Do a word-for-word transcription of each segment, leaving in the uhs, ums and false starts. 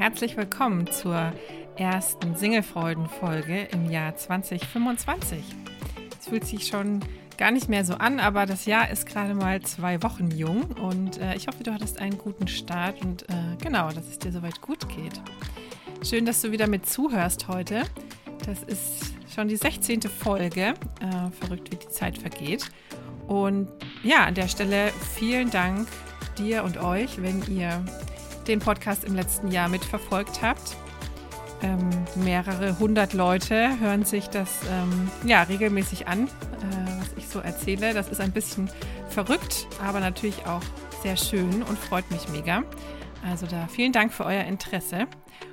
herzlich willkommen zur ersten Singlefreuden-Folge im Jahr zwanzig fünfundzwanzig. Es fühlt sich schon gar nicht mehr so an, aber das Jahr ist gerade mal zwei Wochen jung und äh, ich hoffe, du hattest einen guten Start und äh, genau, dass es dir soweit gut geht. Schön, dass du wieder mit zuhörst heute. Das ist schon die sechzehnte Folge. Äh, verrückt, wie die Zeit vergeht. Und ja, an der Stelle vielen Dank dir und euch, wenn ihr den Podcast im letzten Jahr mitverfolgt habt. Ähm, mehrere hundert Leute hören sich das ähm, ja, regelmäßig an, äh, was ich so erzähle. Das ist ein bisschen verrückt, aber natürlich auch sehr schön und freut mich mega. Also da vielen Dank für euer Interesse.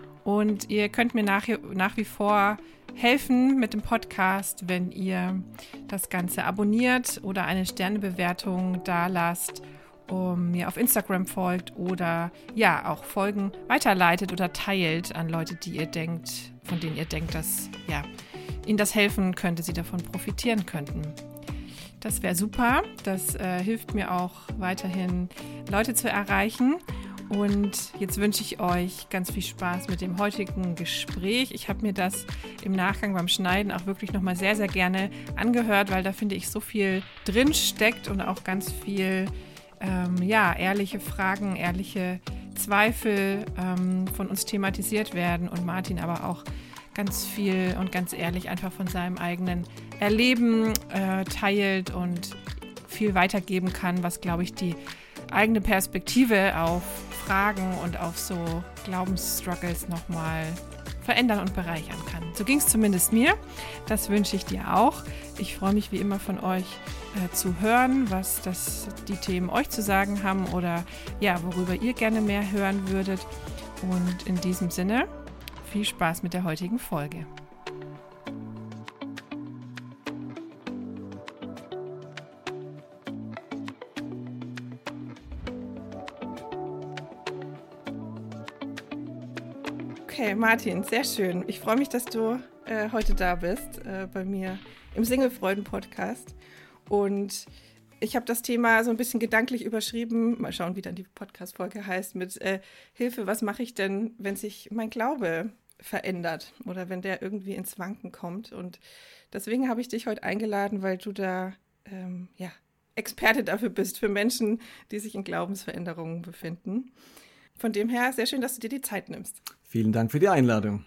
Und ihr könnt mir nach, nach wie vor helfen mit dem Podcast, wenn ihr das Ganze abonniert oder eine Sternebewertung dalasst, um mir auf Instagram folgt oder ja auch Folgen weiterleitet oder teilt an Leute, die ihr denkt, von denen ihr denkt, dass ja, ihnen das helfen könnte, sie davon profitieren könnten. Das wäre super. Das äh, hilft mir auch weiterhin, Leute zu erreichen. Und jetzt wünsche ich euch ganz viel Spaß mit dem heutigen Gespräch. Ich habe mir das im Nachgang beim Schneiden auch wirklich nochmal sehr, sehr gerne angehört, weil da finde ich so viel drin steckt und auch ganz viel ähm, ja, ehrliche Fragen, ehrliche Zweifel ähm, von uns thematisiert werden und Martin aber auch ganz viel und ganz ehrlich einfach von seinem eigenen Erleben äh, teilt und viel weitergeben kann, was, glaube ich, die eigene Perspektive auf Fragen und auf so Glaubensstruggles nochmal verändern und bereichern kann. So ging es zumindest mir. Das wünsche ich dir auch. Ich freue mich wie immer von euch äh, zu hören, was das, die Themen euch zu sagen haben oder ja, worüber ihr gerne mehr hören würdet. Und in diesem Sinne, viel Spaß mit der heutigen Folge. Okay, Martin, sehr schön. Ich freue mich, dass du äh, heute da bist, äh, bei mir im Singlefreuden-Podcast. Und ich habe das Thema so ein bisschen gedanklich überschrieben, mal schauen, wie dann die Podcast-Folge heißt, mit äh, Hilfe, was mache ich denn, wenn sich mein Glaube verändert oder wenn der irgendwie ins Wanken kommt. Und deswegen habe ich dich heute eingeladen, weil du da ähm, ja, Experte dafür bist, für Menschen, die sich in Glaubensveränderungen befinden. Von dem her, sehr schön, dass du dir die Zeit nimmst. Vielen Dank für die Einladung.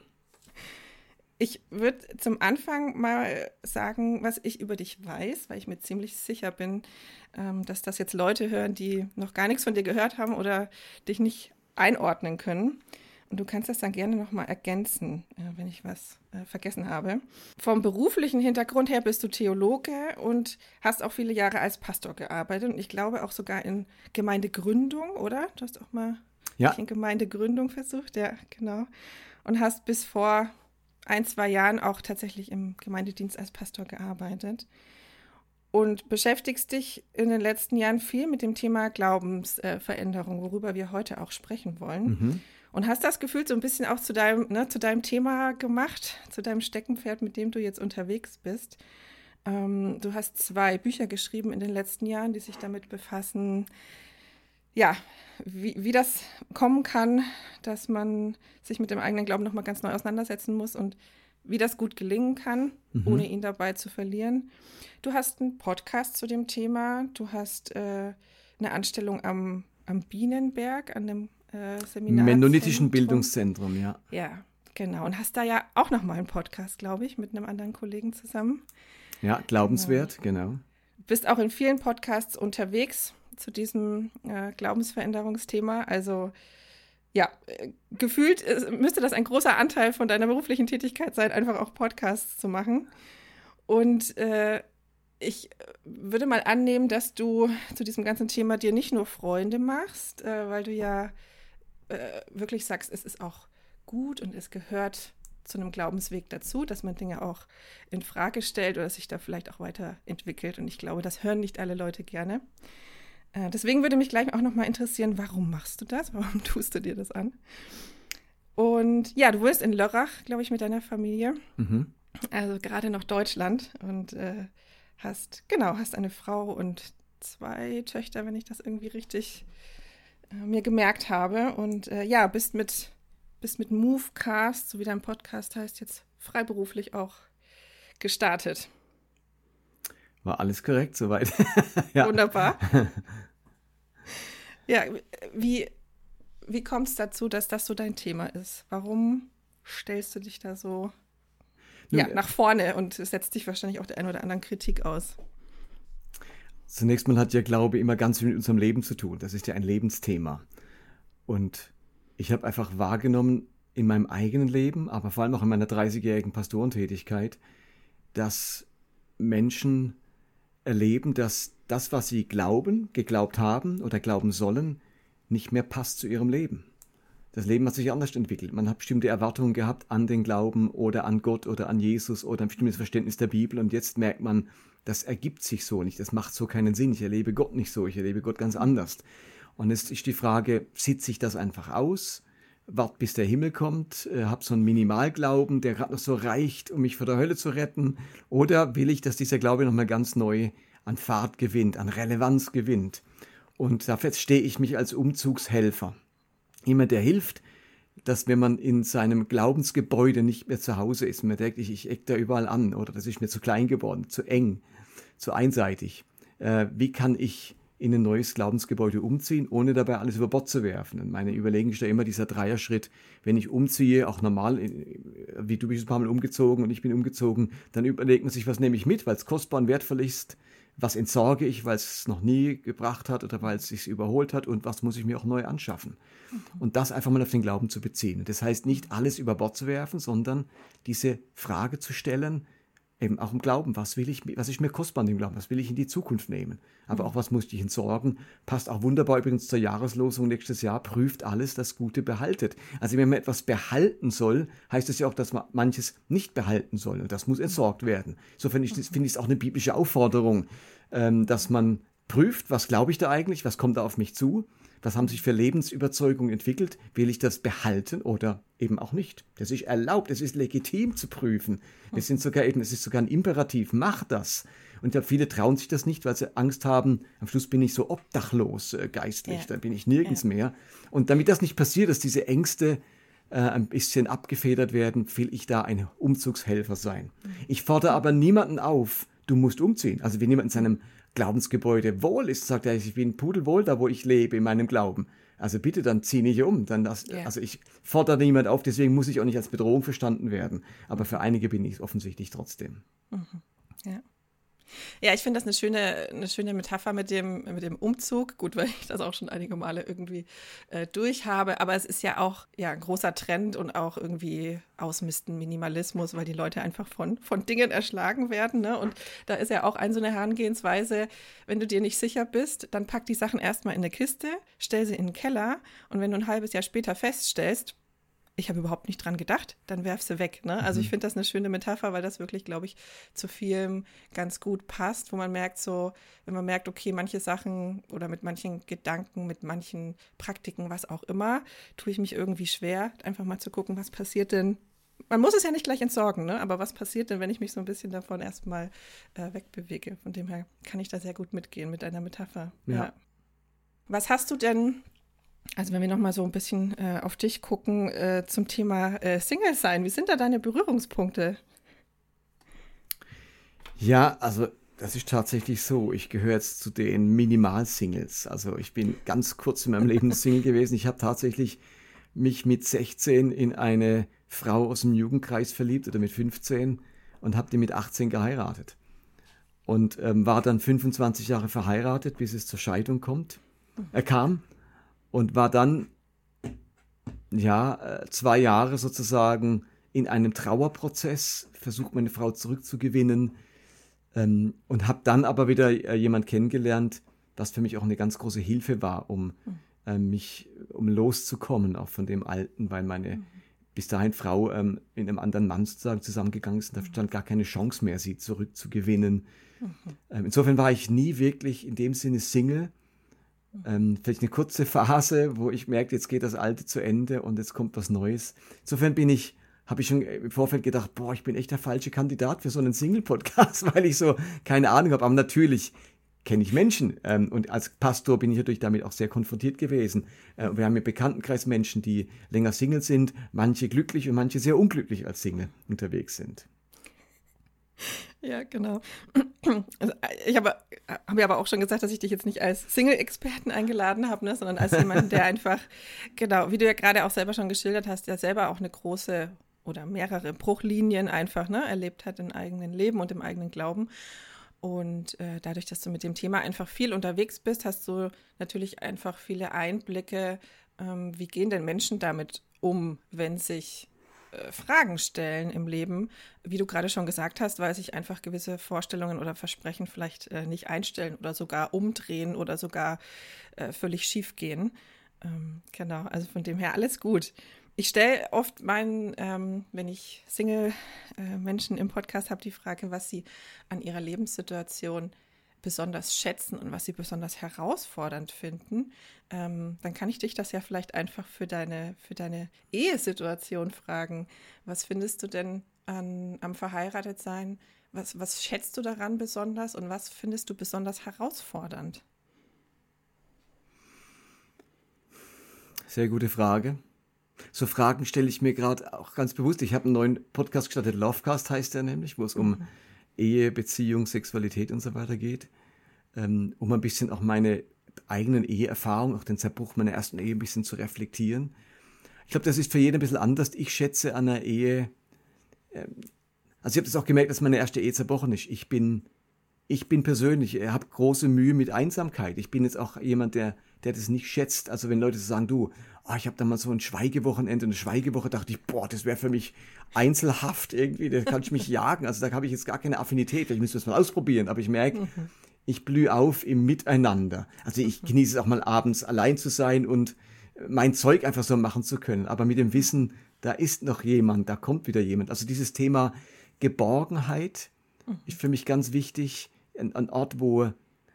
Ich würde zum Anfang mal sagen, was ich über dich weiß, weil ich mir ziemlich sicher bin, dass das jetzt Leute hören, die noch gar nichts von dir gehört haben oder dich nicht einordnen können. Und du kannst das dann gerne nochmal ergänzen, wenn ich was vergessen habe. Vom beruflichen Hintergrund her bist du Theologe und hast auch viele Jahre als Pastor gearbeitet. Und ich glaube auch sogar in Gemeindegründung, oder? Du hast auch mal Ja. in Gemeindegründung versucht, ja, genau. Und hast bis vor ein, zwei Jahren auch tatsächlich im Gemeindedienst als Pastor gearbeitet. Und beschäftigst dich in den letzten Jahren viel mit dem Thema Glaubensveränderung, worüber wir heute auch sprechen wollen. Mhm. Und hast das Gefühl so ein bisschen auch zu deinem, ne, zu deinem Thema gemacht, zu deinem Steckenpferd, mit dem du jetzt unterwegs bist. Ähm, du hast zwei Bücher geschrieben in den letzten Jahren, die sich damit befassen, ja, wie, wie das kommen kann, dass man sich mit dem eigenen Glauben nochmal ganz neu auseinandersetzen muss und wie das gut gelingen kann, mhm. ohne ihn dabei zu verlieren. Du hast einen Podcast zu dem Thema, du hast äh, eine Anstellung am, am Bienenberg, an dem äh, Seminar. Mennonitischen Bildungszentrum, ja. Ja, genau. Und hast da ja auch nochmal einen Podcast, glaube ich, mit einem anderen Kollegen zusammen. Ja, glaubenswert, genau. genau. Bist auch in vielen Podcasts unterwegs zu diesem äh, Glaubensveränderungsthema. Also ja, äh, gefühlt äh, müsste das ein großer Anteil von deiner beruflichen Tätigkeit sein, einfach auch Podcasts zu machen. Und äh, ich würde mal annehmen, dass du zu diesem ganzen Thema dir nicht nur Freunde machst, äh, weil du ja äh, wirklich sagst, es ist auch gut und es gehört zu einem Glaubensweg dazu, dass man Dinge auch in Frage stellt oder sich da vielleicht auch weiterentwickelt. Und ich glaube, das hören nicht alle Leute gerne. Deswegen würde mich gleich auch nochmal interessieren, warum machst du das? Warum tust du dir das an? Und ja, du wohnst in Lörrach, glaube ich, mit deiner Familie. Mhm. Also gerade noch Deutschland und äh, hast, genau, hast eine Frau und zwei Töchter, wenn ich das irgendwie richtig äh, mir gemerkt habe. Und äh, ja, bist mit bist mit Movecast, so wie dein Podcast heißt, jetzt freiberuflich auch gestartet. War alles korrekt soweit. Ja. Wunderbar. Ja, wie, wie kommt es dazu, dass das so dein Thema ist? Warum stellst du dich da so ja, nach vorne und setzt dich wahrscheinlich auch der einen oder anderen Kritik aus? Zunächst mal hat ja Glaube immer ganz viel mit unserem Leben zu tun. Das ist ja ein Lebensthema. Und ich habe einfach wahrgenommen in meinem eigenen Leben, aber vor allem auch in meiner dreißigjährigen Pastorentätigkeit, dass Menschen erleben, dass das, was sie glauben, geglaubt haben oder glauben sollen, nicht mehr passt zu ihrem Leben. Das Leben hat sich anders entwickelt. Man hat bestimmte Erwartungen gehabt an den Glauben oder an Gott oder an Jesus oder ein bestimmtes Verständnis der Bibel und jetzt merkt man, das ergibt sich so nicht, das macht so keinen Sinn. Ich erlebe Gott nicht so, ich erlebe Gott ganz anders. Und jetzt ist die Frage, sitze ich das einfach aus, warte bis der Himmel kommt, äh, habe so einen Minimalglauben, der gerade noch so reicht, um mich vor der Hölle zu retten, oder will ich, dass dieser Glaube nochmal ganz neu an Fahrt gewinnt, an Relevanz gewinnt? Und dafür stehe ich mich als Umzugshelfer. Jemand, der hilft, dass wenn man in seinem Glaubensgebäude nicht mehr zu Hause ist, man denkt, ich, ich eck da überall an oder das ist mir zu klein geworden, zu eng, zu einseitig. Äh, wie kann ich in ein neues Glaubensgebäude umziehen, ohne dabei alles über Bord zu werfen? Und meine Überlegung ist da immer dieser Dreierschritt, wenn ich umziehe, auch normal, wie du bist ein paar Mal umgezogen und ich bin umgezogen, dann überlegt man sich, was nehme ich mit, weil es kostbar und wertvoll ist, was entsorge ich, weil es noch nie gebracht hat oder weil es sich überholt hat und was muss ich mir auch neu anschaffen. Und das einfach mal auf den Glauben zu beziehen. Und das heißt nicht alles über Bord zu werfen, sondern diese Frage zu stellen, eben auch im Glauben, was will ich, was ist mir kostbar in dem Glauben, was will ich in die Zukunft nehmen, aber auch was muss ich entsorgen, passt auch wunderbar übrigens zur Jahreslosung nächstes Jahr, prüft alles, das Gute behaltet. Also wenn man etwas behalten soll, heißt es ja auch, dass man manches nicht behalten soll und das muss entsorgt werden. Insofern finde ich es auch eine biblische Aufforderung, dass man prüft, was glaube ich da eigentlich, was kommt da auf mich zu, was haben sich für Lebensüberzeugungen entwickelt, will ich das behalten oder eben auch nicht. Das ist erlaubt, es ist legitim zu prüfen. Wir sind sogar eben, es ist sogar ein Imperativ, mach das. Und ich glaube, viele trauen sich das nicht, weil sie Angst haben, am Schluss bin ich so obdachlos äh, geistlich, ja. Da bin ich nirgends ja. mehr. Und damit das nicht passiert, dass diese Ängste äh, ein bisschen abgefedert werden, will ich da ein Umzugshelfer sein. Ich fordere aber niemanden auf, du musst umziehen. Also wenn jemand in seinem Glaubensgebäude wohl ist, sagt er, ich bin pudelwohl da, wo ich lebe, in meinem Glauben. Also bitte, dann zieh nicht um. Dann das, yeah. Also ich fordere niemand auf, deswegen muss ich auch nicht als Bedrohung verstanden werden. Aber für einige bin ich es offensichtlich trotzdem. Mhm. Ja. Ja, ich finde das eine schöne, eine schöne Metapher mit dem, mit dem Umzug. Gut, weil ich das auch schon einige Male irgendwie äh, durch habe. Aber es ist ja auch ja, ein großer Trend und auch irgendwie Ausmisten, Minimalismus, weil die Leute einfach von, von Dingen erschlagen werden. Ne? Und da ist ja auch ein so eine Herangehensweise, wenn du dir nicht sicher bist, dann pack die Sachen erstmal in eine Kiste, stell sie in den Keller und wenn du ein halbes Jahr später feststellst, ich habe überhaupt nicht dran gedacht, dann werf sie weg. Ne? Also ich finde das eine schöne Metapher, weil das wirklich, glaube ich, zu vielem ganz gut passt, wo man merkt so, wenn man merkt, okay, manche Sachen oder mit manchen Gedanken, mit manchen Praktiken, was auch immer, tue ich mich irgendwie schwer, einfach mal zu gucken, was passiert denn. Man muss es ja nicht gleich entsorgen, ne? Aber was passiert denn, wenn ich mich so ein bisschen davon erstmal äh, wegbewege? Von dem her kann ich da sehr gut mitgehen mit deiner Metapher. Ja. Ja. Was hast du denn, also wenn wir nochmal so ein bisschen äh, auf dich gucken, äh, zum Thema äh, Single sein, wie sind da deine Berührungspunkte? Ja, also das ist tatsächlich so. Ich gehöre jetzt zu den Minimal-Singles. Also ich bin ganz kurz in meinem Leben Single gewesen. Ich habe tatsächlich mich mit sechzehn in eine Frau aus dem Jugendkreis verliebt oder mit fünfzehn und habe die mit achtzehn geheiratet. Und ähm, war dann fünfundzwanzig Jahre verheiratet, bis es zur Scheidung kommt. Er kam. Und war dann, ja, zwei Jahre sozusagen in einem Trauerprozess, versucht meine Frau zurückzugewinnen ähm, und habe dann aber wieder äh, jemand kennengelernt, was für mich auch eine ganz große Hilfe war, um äh, mich, um loszukommen auch von dem Alten, weil meine mhm. bis dahin Frau ähm, in einem anderen Mann sozusagen zusammengegangen ist und da stand gar keine Chance mehr, sie zurückzugewinnen. Mhm. Ähm, insofern war ich nie wirklich in dem Sinne Single. Ähm, vielleicht eine kurze Phase, wo ich merke, jetzt geht das Alte zu Ende und jetzt kommt was Neues. Insofern bin ich, habe ich schon im Vorfeld gedacht, boah, ich bin echt der falsche Kandidat für so einen Single-Podcast, weil ich so keine Ahnung habe. Aber natürlich kenne ich Menschen. Ähm, und als Pastor bin ich natürlich damit auch sehr konfrontiert gewesen. Äh, wir haben im Bekanntenkreis Menschen, die länger Single sind, manche glücklich und manche sehr unglücklich als Single unterwegs sind. Ja, genau. Also, ich habe hab ja aber auch schon gesagt, dass ich dich jetzt nicht als Single-Experten eingeladen habe, ne, sondern als jemanden, der einfach, genau, wie du ja gerade auch selber schon geschildert hast, der selber auch eine große oder mehrere Bruchlinien einfach ne, erlebt hat im eigenen Leben und im eigenen Glauben. Und äh, dadurch, dass du mit dem Thema einfach viel unterwegs bist, hast du natürlich einfach viele Einblicke, ähm, wie gehen denn Menschen damit um, wenn sich Fragen stellen im Leben, wie du gerade schon gesagt hast, weil sich einfach gewisse Vorstellungen oder Versprechen vielleicht äh, nicht einstellen oder sogar umdrehen oder sogar äh, völlig schief gehen. Ähm, genau, also von dem her alles gut. Ich stelle oft meinen, ähm, wenn ich Single-Menschen äh, im Podcast habe, die Frage, was sie an ihrer Lebenssituation besonders schätzen und was sie besonders herausfordernd finden, ähm, dann kann ich dich das ja vielleicht einfach für deine, für deine Ehesituation fragen. Was findest du denn an, am Verheiratetsein? Was, was schätzt du daran besonders und was findest du besonders herausfordernd? Sehr gute Frage. So Fragen stelle ich mir gerade auch ganz bewusst. Ich habe einen neuen Podcast gestartet, Lovecast heißt der nämlich, wo es um mhm. Ehe, Beziehung, Sexualität und so weiter geht, ähm, um ein bisschen auch meine eigenen Eheerfahrungen, auch den Zerbruch meiner ersten Ehe ein bisschen zu reflektieren. Ich glaube, das ist für jeden ein bisschen anders. Ich schätze an einer Ehe, ähm, also ich habe das auch gemerkt, dass meine erste Ehe zerbrochen ist. Ich bin, ich bin persönlich, ich habe große Mühe mit Einsamkeit. Ich bin jetzt auch jemand, der, der das nicht schätzt. Also wenn Leute so sagen, du, oh, ich habe da mal so ein Schweigewochenende, eine Schweigewoche, dachte ich, boah, das wäre für mich Einzelhaft irgendwie, da kann ich mich jagen. Also da habe ich jetzt gar keine Affinität. Ich müsste das mal ausprobieren, aber ich merke, mhm. ich blühe auf im Miteinander. Also ich mhm. genieße es auch mal abends allein zu sein und mein Zeug einfach so machen zu können. Aber mit dem Wissen, da ist noch jemand, da kommt wieder jemand. Also dieses Thema Geborgenheit mhm. ist für mich ganz wichtig. Ein, ein Ort, wo,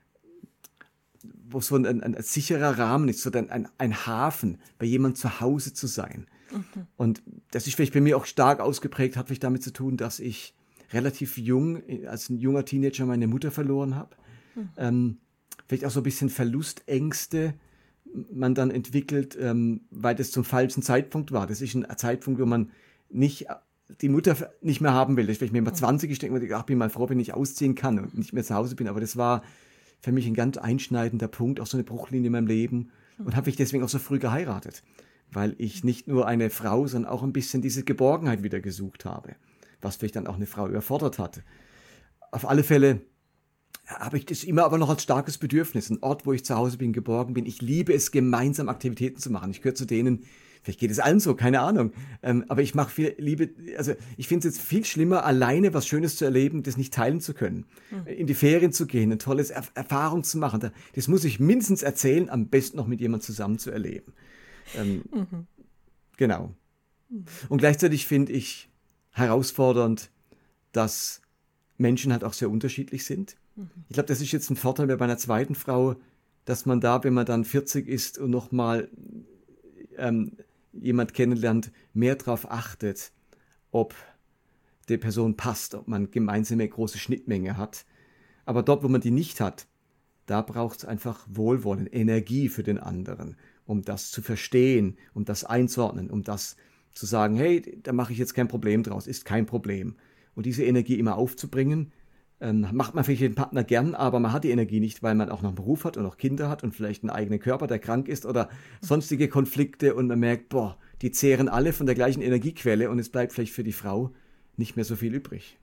wo so ein, ein, ein sicherer Rahmen ist, so ein, ein, ein Hafen, bei jemandem zu Hause zu sein. Mhm. Und das ist vielleicht bei mir auch stark ausgeprägt, hat vielleicht damit zu tun, dass ich relativ jung, als ein junger Teenager meine Mutter verloren habe. Mhm. Ähm, vielleicht auch so ein bisschen Verlustängste man dann entwickelt, ähm, weil das zum falschen Zeitpunkt war. Das ist ein Zeitpunkt, wo man nicht die Mutter nicht mehr haben will. Das ist vielleicht, wenn man zwanzig ist, denkt man, ach, bin mal froh, wenn ich ausziehen kann und nicht mehr zu Hause bin. Aber das war für mich ein ganz einschneidender Punkt, auch so eine Bruchlinie in meinem Leben. Und habe ich deswegen auch so früh geheiratet. Weil ich nicht nur eine Frau, sondern auch ein bisschen diese Geborgenheit wieder gesucht habe. Was vielleicht dann auch eine Frau überfordert hatte. Auf alle Fälle habe ich das immer aber noch als starkes Bedürfnis. Ein Ort, wo ich zu Hause bin, geborgen bin. Ich liebe es, gemeinsam Aktivitäten zu machen. Ich gehöre zu denen, vielleicht geht es allen so, keine Ahnung. Ähm, aber ich mache viel Liebe, also ich finde es jetzt viel schlimmer, alleine was Schönes zu erleben, das nicht teilen zu können. Mhm. In die Ferien zu gehen, eine tolle er- Erfahrung zu machen. Das muss ich mindestens erzählen, am besten noch mit jemandem zusammen zu erleben. Ähm, mhm. Genau. Mhm. Und gleichzeitig finde ich herausfordernd, dass Menschen halt auch sehr unterschiedlich sind. Mhm. Ich glaube, das ist jetzt ein Vorteil bei meiner zweiten Frau, dass man da, wenn man dann vierzig ist und nochmal ähm, jemand kennenlernt, mehr darauf achtet, ob die Person passt, ob man gemeinsame große Schnittmenge hat. Aber dort, wo man die nicht hat, da braucht es einfach Wohlwollen, Energie für den anderen, um das zu verstehen, um das einzuordnen, um das zu sagen, hey, da mache ich jetzt kein Problem draus, ist kein Problem. Und diese Energie immer aufzubringen, ähm, macht man vielleicht den Partner gern, aber man hat die Energie nicht, weil man auch noch einen Beruf hat und noch Kinder hat und vielleicht einen eigenen Körper, der krank ist oder sonstige Konflikte und man merkt, boah, die zehren alle von der gleichen Energiequelle und es bleibt vielleicht für die Frau nicht mehr so viel übrig.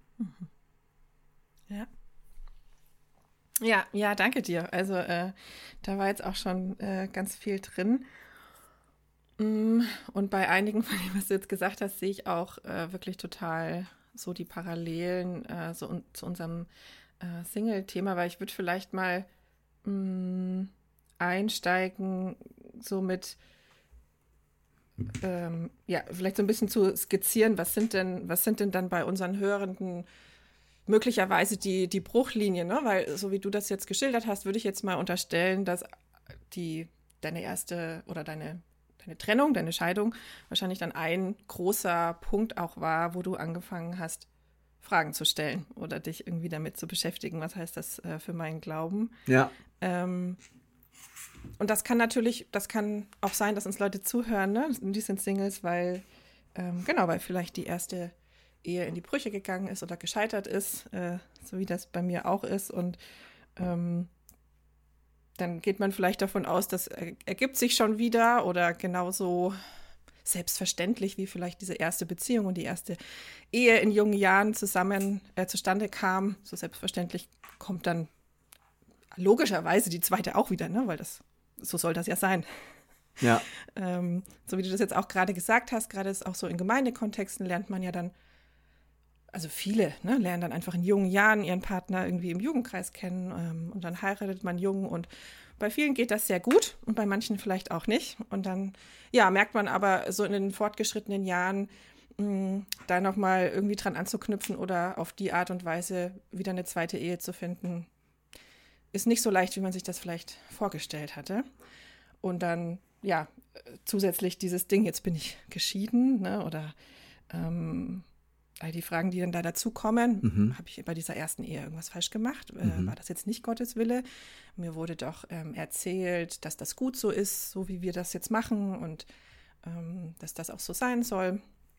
Ja. Ja, ja, danke dir. Also äh, da war jetzt auch schon äh, ganz viel drin. Und bei einigen von dem, was du jetzt gesagt hast, sehe ich auch äh, wirklich total so die Parallelen äh, so un- zu unserem äh, Single-Thema, weil ich würde vielleicht mal mh, einsteigen, so mit ähm, ja, vielleicht so ein bisschen zu skizzieren, was sind denn, was sind denn dann bei unseren Hörenden möglicherweise die, die Bruchlinien, ne? Weil so wie du das jetzt geschildert hast, würde ich jetzt mal unterstellen, dass die deine erste oder deine deine Trennung, deine Scheidung wahrscheinlich dann ein großer Punkt auch war, wo du angefangen hast, Fragen zu stellen oder dich irgendwie damit zu beschäftigen. Was heißt das äh, für meinen Glauben? Ja. Ähm, und das kann natürlich, das kann auch sein, dass uns Leute zuhören, ne? Die sind Singles, weil, ähm, genau, weil vielleicht die erste Ehe in die Brüche gegangen ist oder gescheitert ist, äh, so wie das bei mir auch ist. Und ähm, dann geht man vielleicht davon aus, das er- ergibt sich schon wieder oder genauso selbstverständlich wie vielleicht diese erste Beziehung und die erste Ehe in jungen Jahren zusammen äh, zustande kam. So selbstverständlich kommt dann logischerweise die zweite auch wieder, ne? Weil das, so soll das ja sein. Ja. Ähm, so wie du das jetzt auch gerade gesagt hast, gerade ist auch so in Gemeindekontexten lernt man ja dann, also viele, ne, lernen dann einfach in jungen Jahren ihren Partner irgendwie im Jugendkreis kennen ähm, und dann heiratet man jung und bei vielen geht das sehr gut und bei manchen vielleicht auch nicht. Und dann, ja, merkt man aber so in den fortgeschrittenen Jahren, mh, da nochmal irgendwie dran anzuknüpfen oder auf die Art und Weise wieder eine zweite Ehe zu finden, ist nicht so leicht, wie man sich das vielleicht vorgestellt hatte. Und dann, ja, zusätzlich dieses Ding, jetzt bin ich geschieden, ne, oder ähm, all die Fragen, die dann da dazukommen, Mhm. habe ich bei dieser ersten Ehe irgendwas falsch gemacht? Äh, Mhm. war das jetzt nicht Gottes Wille? Mir wurde doch ähm, erzählt, dass das gut so ist, so wie wir das jetzt machen und ähm, dass das auch so sein soll.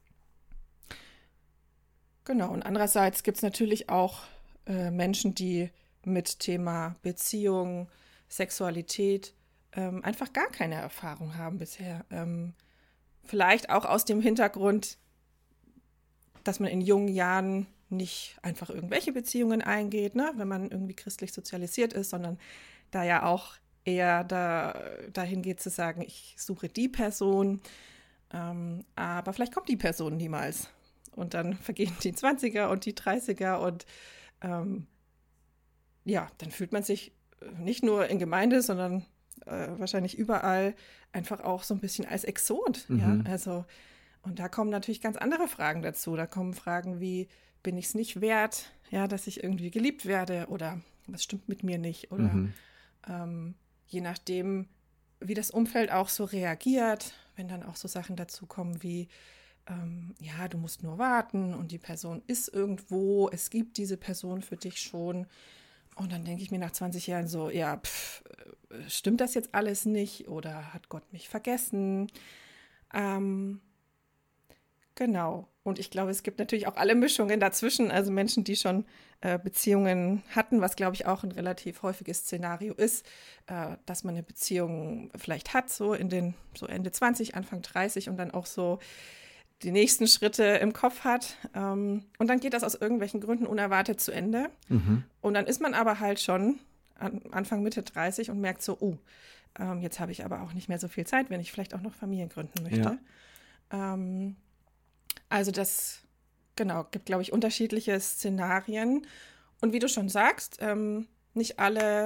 Genau, und andererseits gibt es natürlich auch äh, Menschen, die mit Thema Beziehung, Sexualität ähm, einfach gar keine Erfahrung haben bisher. Ähm, vielleicht auch aus dem Hintergrund, dass man in jungen Jahren nicht einfach irgendwelche Beziehungen eingeht, ne, wenn man irgendwie christlich sozialisiert ist, sondern da ja auch eher da, dahin geht zu sagen, ich suche die Person, ähm, aber vielleicht kommt die Person niemals. Und dann vergehen die zwanziger und die dreißiger und ähm, ja, dann fühlt man sich nicht nur in Gemeinde, sondern äh, wahrscheinlich überall einfach auch so ein bisschen als Exot. Mhm. Ja, also und da kommen natürlich ganz andere Fragen dazu. Da kommen Fragen wie, bin ich es nicht wert, ja, dass ich irgendwie geliebt werde oder was stimmt mit mir nicht? Oder Mhm. ähm, je nachdem, wie das Umfeld auch so reagiert, wenn dann auch so Sachen dazu kommen wie, ähm, ja, du musst nur warten und die Person ist irgendwo, es gibt diese Person für dich schon. Und dann denke ich mir nach zwanzig Jahren so, ja, pff, äh, stimmt das jetzt alles nicht oder hat Gott mich vergessen? Ähm, Genau. Und ich glaube, es gibt natürlich auch alle Mischungen dazwischen, also Menschen, die schon äh, Beziehungen hatten, was, glaube ich, auch ein relativ häufiges Szenario ist, äh, dass man eine Beziehung vielleicht hat, so in den, so Ende zwanzig, Anfang dreißig und dann auch so die nächsten Schritte im Kopf hat. Ähm, und dann geht das aus irgendwelchen Gründen unerwartet zu Ende. Mhm. Und dann ist man aber halt schon an Anfang, Mitte dreißig und merkt so, oh, ähm, jetzt habe ich aber auch nicht mehr so viel Zeit, wenn ich vielleicht auch noch Familien gründen möchte. Ja. Ähm, Also das, genau, gibt, glaube ich, unterschiedliche Szenarien. Und wie du schon sagst, ähm, nicht alle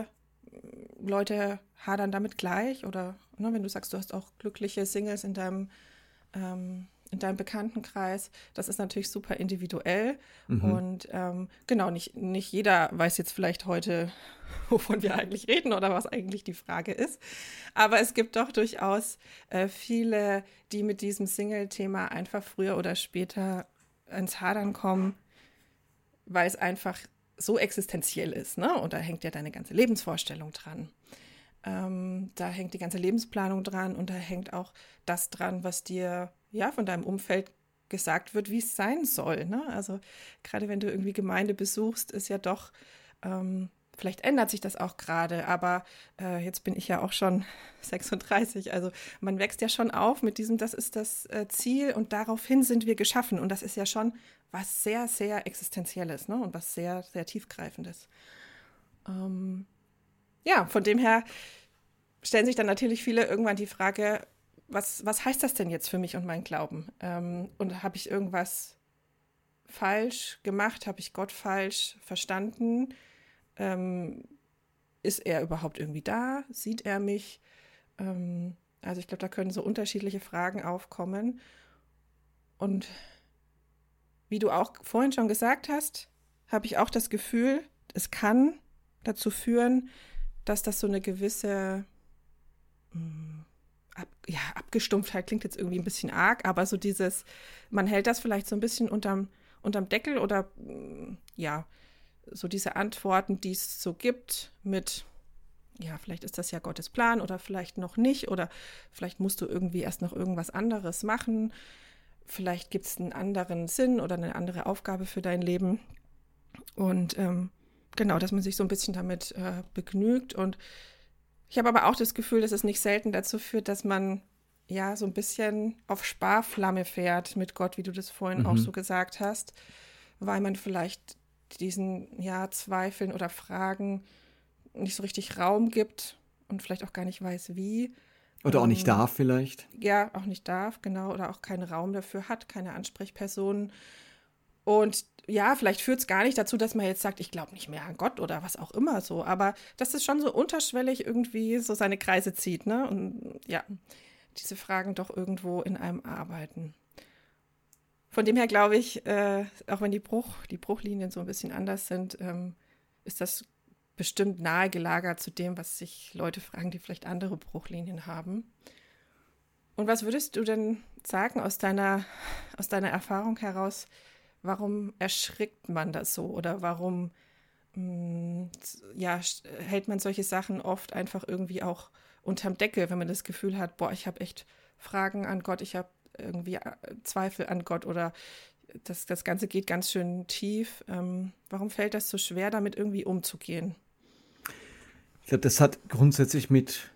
Leute hadern damit gleich. Oder ne, wenn du sagst, du hast auch glückliche Singles in deinem, ähm, in deinem Bekanntenkreis, das ist natürlich super individuell. Mhm. Und ähm, genau, nicht, nicht jeder weiß jetzt vielleicht heute, wovon wir eigentlich reden oder was eigentlich die Frage ist. Aber es gibt doch durchaus äh, viele, die mit diesem Single-Thema einfach früher oder später ins Hadern kommen, weil es einfach so existenziell ist, ne? Und da hängt ja deine ganze Lebensvorstellung dran. Ähm, da hängt die ganze Lebensplanung dran und da hängt auch das dran, was dir ja von deinem Umfeld gesagt wird, wie es sein soll, ne? Also gerade wenn du irgendwie Gemeinde besuchst, ist ja doch ähm, vielleicht ändert sich das auch gerade, aber äh, jetzt bin ich ja auch schon sechsunddreißig. Also man wächst ja schon auf mit diesem, das ist das äh, Ziel und daraufhin sind wir geschaffen. Und das ist ja schon was sehr, sehr Existenzielles, ne? Und was sehr, sehr Tiefgreifendes. Ähm, ja, von dem her stellen sich dann natürlich viele irgendwann die Frage, was, was heißt das denn jetzt für mich und meinen Glauben? Ähm, und habe ich irgendwas falsch gemacht? Habe ich Gott falsch verstanden? Ähm, ist er überhaupt irgendwie da? Sieht er mich? Ähm, also ich glaube, da können so unterschiedliche Fragen aufkommen. Und wie du auch vorhin schon gesagt hast, habe ich auch das Gefühl, es kann dazu führen, dass das so eine gewisse mh, ab, ja, Abgestumpftheit klingt jetzt irgendwie ein bisschen arg, aber so dieses, man hält das vielleicht so ein bisschen unterm, unterm Deckel oder ja, so diese Antworten, die es so gibt mit, ja, vielleicht ist das ja Gottes Plan oder vielleicht noch nicht oder vielleicht musst du irgendwie erst noch irgendwas anderes machen. Vielleicht gibt es einen anderen Sinn oder eine andere Aufgabe für dein Leben. Und ähm, genau, dass man sich so ein bisschen damit äh, begnügt. Und ich habe aber auch das Gefühl, dass es nicht selten dazu führt, dass man ja so ein bisschen auf Sparflamme fährt mit Gott, wie du das vorhin Mhm. auch so gesagt hast, weil man vielleicht diesen ja, Zweifeln oder Fragen nicht so richtig Raum gibt und vielleicht auch gar nicht weiß, wie. Oder auch nicht Ähm, darf vielleicht. Ja, auch nicht darf, genau, oder auch keinen Raum dafür hat, keine Ansprechpersonen. Und ja, vielleicht führt es gar nicht dazu, dass man jetzt sagt, ich glaube nicht mehr an Gott oder was auch immer so, aber dass es schon so unterschwellig irgendwie so seine Kreise zieht, ne? Und ja, diese Fragen doch irgendwo in einem arbeiten. Von dem her glaube ich, äh, auch wenn die Bruch, die Bruchlinien so ein bisschen anders sind, ähm, ist das bestimmt nahe gelagert zu dem, was sich Leute fragen, die vielleicht andere Bruchlinien haben. Und was würdest du denn sagen aus deiner, aus deiner Erfahrung heraus, warum erschrickt man das so oder warum mh, ja, hält man solche Sachen oft einfach irgendwie auch unterm Deckel, wenn man das Gefühl hat, boah, ich habe echt Fragen an Gott, ich habe irgendwie Zweifel an Gott oder das, das Ganze geht ganz schön tief. Ähm, warum fällt das so schwer, damit irgendwie umzugehen? Ich glaube, das hat grundsätzlich mit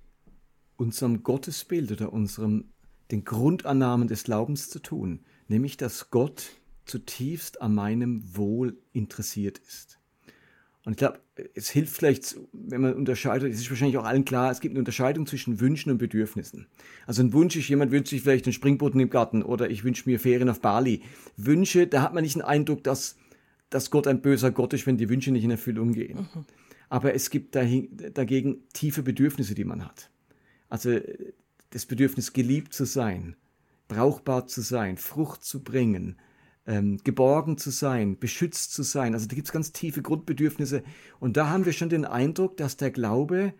unserem Gottesbild oder unserem, den Grundannahmen des Glaubens zu tun, nämlich, dass Gott zutiefst an meinem Wohl interessiert ist. Und ich glaube, es hilft vielleicht, wenn man unterscheidet, es ist wahrscheinlich auch allen klar, es gibt eine Unterscheidung zwischen Wünschen und Bedürfnissen. Also ein Wunsch ist, jemand wünscht sich vielleicht einen Springboden im Garten oder ich wünsche mir Ferien auf Bali. Wünsche, da hat man nicht den Eindruck, dass, dass Gott ein böser Gott ist, wenn die Wünsche nicht in Erfüllung gehen. Mhm. Aber es gibt dahin, dagegen tiefe Bedürfnisse, die man hat. Also das Bedürfnis, geliebt zu sein, brauchbar zu sein, Frucht zu bringen, ähm, geborgen zu sein, beschützt zu sein. Also da gibt es ganz tiefe Grundbedürfnisse. Und da haben wir schon den Eindruck, dass der Glaube,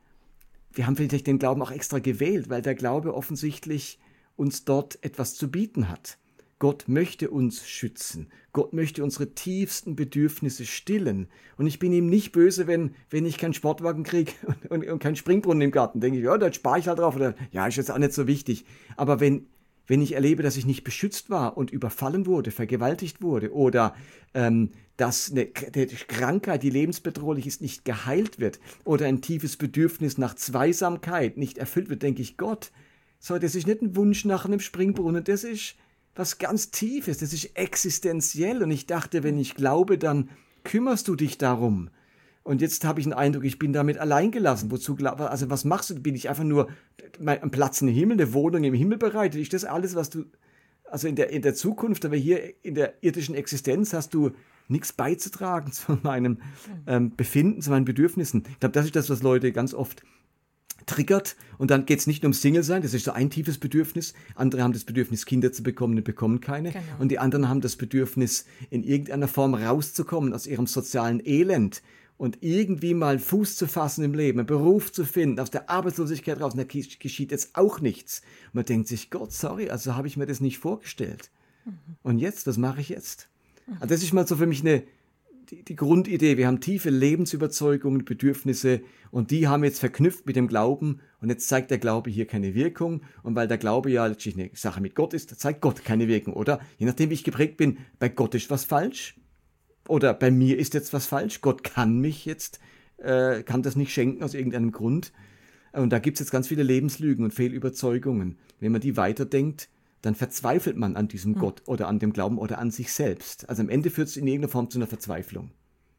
wir haben vielleicht den Glauben auch extra gewählt, weil der Glaube offensichtlich uns dort etwas zu bieten hat. Gott möchte uns schützen. Gott möchte unsere tiefsten Bedürfnisse stillen. Und ich bin ihm nicht böse, wenn, wenn ich keinen Sportwagen kriege und, und, und keinen Springbrunnen im Garten. Denke ich, ja, da spare ich halt drauf. Oder, ja, ist jetzt auch nicht so wichtig. Aber wenn, wenn ich erlebe, dass ich nicht beschützt war und überfallen wurde, vergewaltigt wurde oder ähm, dass eine, eine Krankheit, die lebensbedrohlich ist, nicht geheilt wird oder ein tiefes Bedürfnis nach Zweisamkeit nicht erfüllt wird, denke ich, Gott, so, das ist nicht ein Wunsch nach einem Springbrunnen, das ist was ganz Tiefes, das ist existenziell. Und ich dachte, wenn ich glaube, dann kümmerst du dich darum. Und jetzt habe ich den Eindruck, ich bin damit allein gelassen. Wozu, also was machst du? Bin ich einfach nur ein Platz im Himmel, eine Wohnung im Himmel bereitet? Ist das alles, was du, also in der, in der Zukunft, aber hier in der irdischen Existenz hast du nichts beizutragen zu meinem ähm, Befinden, zu meinen Bedürfnissen. Ich glaube, das ist das, was Leute ganz oft triggert. Und dann geht es nicht nur um Single sein, das ist so ein tiefes Bedürfnis. Andere haben das Bedürfnis, Kinder zu bekommen und bekommen keine. Genau. Und die anderen haben das Bedürfnis, in irgendeiner Form rauszukommen aus ihrem sozialen Elend und irgendwie mal Fuß zu fassen im Leben, einen Beruf zu finden, aus der Arbeitslosigkeit raus. Und da geschieht jetzt auch nichts. Und man denkt sich, Gott, sorry, also habe ich mir das nicht vorgestellt. Mhm. Und jetzt, was mache ich jetzt? Mhm. Also das ist mal so für mich eine Die, die Grundidee, wir haben tiefe Lebensüberzeugungen, Bedürfnisse und die haben jetzt verknüpft mit dem Glauben und jetzt zeigt der Glaube hier keine Wirkung und weil der Glaube ja letztlich eine Sache mit Gott ist, zeigt Gott keine Wirkung, oder? Je nachdem, wie ich geprägt bin, bei Gott ist was falsch oder bei mir ist jetzt was falsch, Gott kann mich jetzt, äh, kann das nicht schenken aus irgendeinem Grund und da gibt es jetzt ganz viele Lebenslügen und Fehlüberzeugungen. Wenn man die weiterdenkt, dann verzweifelt man an diesem mhm. Gott oder an dem Glauben oder an sich selbst. Also am Ende führt es in irgendeiner Form zu einer Verzweiflung.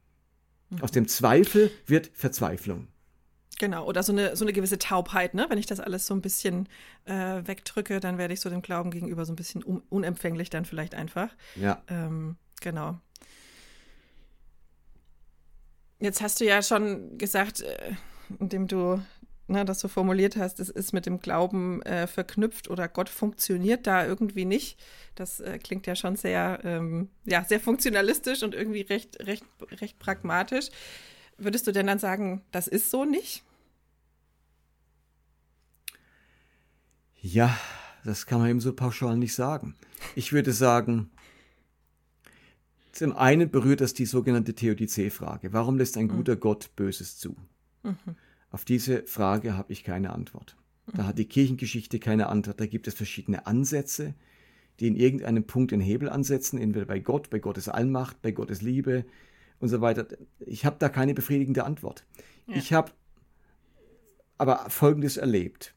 Mhm. Aus dem Zweifel wird Verzweiflung. Genau, oder so eine, so eine gewisse Taubheit, ne? Wenn ich das alles so ein bisschen äh, wegdrücke, dann werde ich so dem Glauben gegenüber so ein bisschen un- unempfänglich dann vielleicht einfach. Ja. Ähm, genau. Jetzt hast du ja schon gesagt, äh, indem du Ne, das so formuliert hast, es ist mit dem Glauben äh, verknüpft oder Gott funktioniert da irgendwie nicht. Das äh, klingt ja schon sehr, ähm, ja, sehr funktionalistisch und irgendwie recht, recht, recht pragmatisch. Würdest du denn dann sagen, das ist so nicht? Ja, das kann man eben so pauschal nicht sagen. Ich würde sagen, Zum einen berührt das die sogenannte Theodizee-Frage. Warum lässt ein guter mhm. Gott Böses zu? Mhm. Auf diese Frage habe ich keine Antwort. Mhm. Da hat die Kirchengeschichte keine Antwort. Da gibt es verschiedene Ansätze, die in irgendeinem Punkt den Hebel ansetzen, entweder bei Gott, bei Gottes Allmacht, bei Gottes Liebe und so weiter. Ich habe da keine befriedigende Antwort. Ja. Ich habe aber Folgendes erlebt.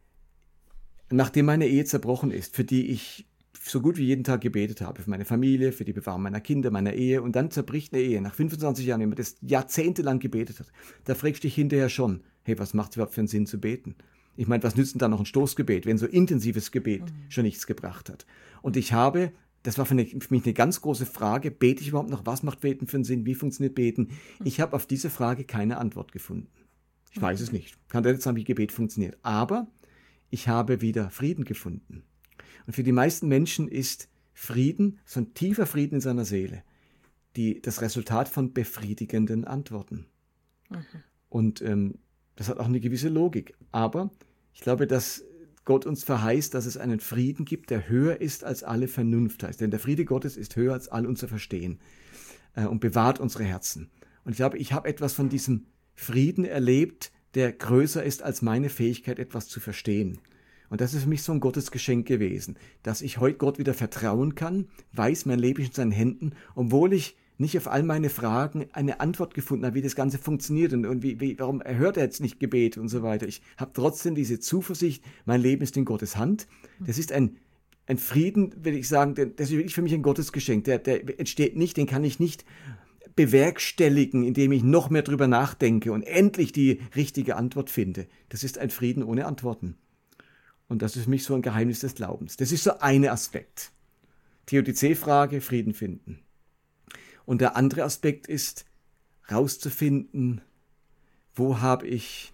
Nachdem meine Ehe zerbrochen ist, für die ich so gut wie jeden Tag gebetet habe, für meine Familie, für die Bewahrung meiner Kinder, meiner Ehe, und dann zerbricht eine Ehe, nach fünfundzwanzig Jahren, wenn man das jahrzehntelang gebetet hat, da fragst du dich hinterher schon, hey, was macht es überhaupt für einen Sinn zu beten? Ich meine, was nützt denn da noch ein Stoßgebet, wenn so intensives Gebet mhm. schon nichts gebracht hat? Und ich habe, das war für, eine, für mich eine ganz große Frage, bete ich überhaupt noch, was macht Beten für einen Sinn, wie funktioniert Beten? Mhm. Ich habe auf diese Frage keine Antwort gefunden. Ich mhm. weiß es nicht, kann nicht sagen, wie Gebet funktioniert, aber ich habe wieder Frieden gefunden. Und für die meisten Menschen ist Frieden, so ein tiefer Frieden in seiner Seele, die, das Resultat von befriedigenden Antworten. Mhm. Und ähm, das hat auch eine gewisse Logik. Aber ich glaube, dass Gott uns verheißt, dass es einen Frieden gibt, der höher ist als alle Vernunft heißt. Denn der Friede Gottes ist höher als all unser Verstehen äh, und bewahrt unsere Herzen. Und ich glaube, ich habe etwas von diesem Frieden erlebt, der größer ist als meine Fähigkeit, etwas zu verstehen. Und das ist für mich so ein Gottesgeschenk gewesen, dass ich heute Gott wieder vertrauen kann, weiß, mein Leben ist in seinen Händen, obwohl ich nicht auf all meine Fragen eine Antwort gefunden habe, wie das Ganze funktioniert und, und wie, wie, warum erhört er jetzt nicht Gebet und so weiter. Ich habe trotzdem diese Zuversicht, mein Leben ist in Gottes Hand. Das ist ein, ein Frieden, würde ich sagen, das ist wirklich für mich ein Gottesgeschenk. Der, der entsteht nicht, den kann ich nicht bewerkstelligen, indem ich noch mehr drüber nachdenke und endlich die richtige Antwort finde. Das ist ein Frieden ohne Antworten. Und das ist für mich so ein Geheimnis des Glaubens. Das ist so ein Aspekt. Theodizee-Frage, Frieden finden. Und der andere Aspekt ist, rauszufinden, wo habe ich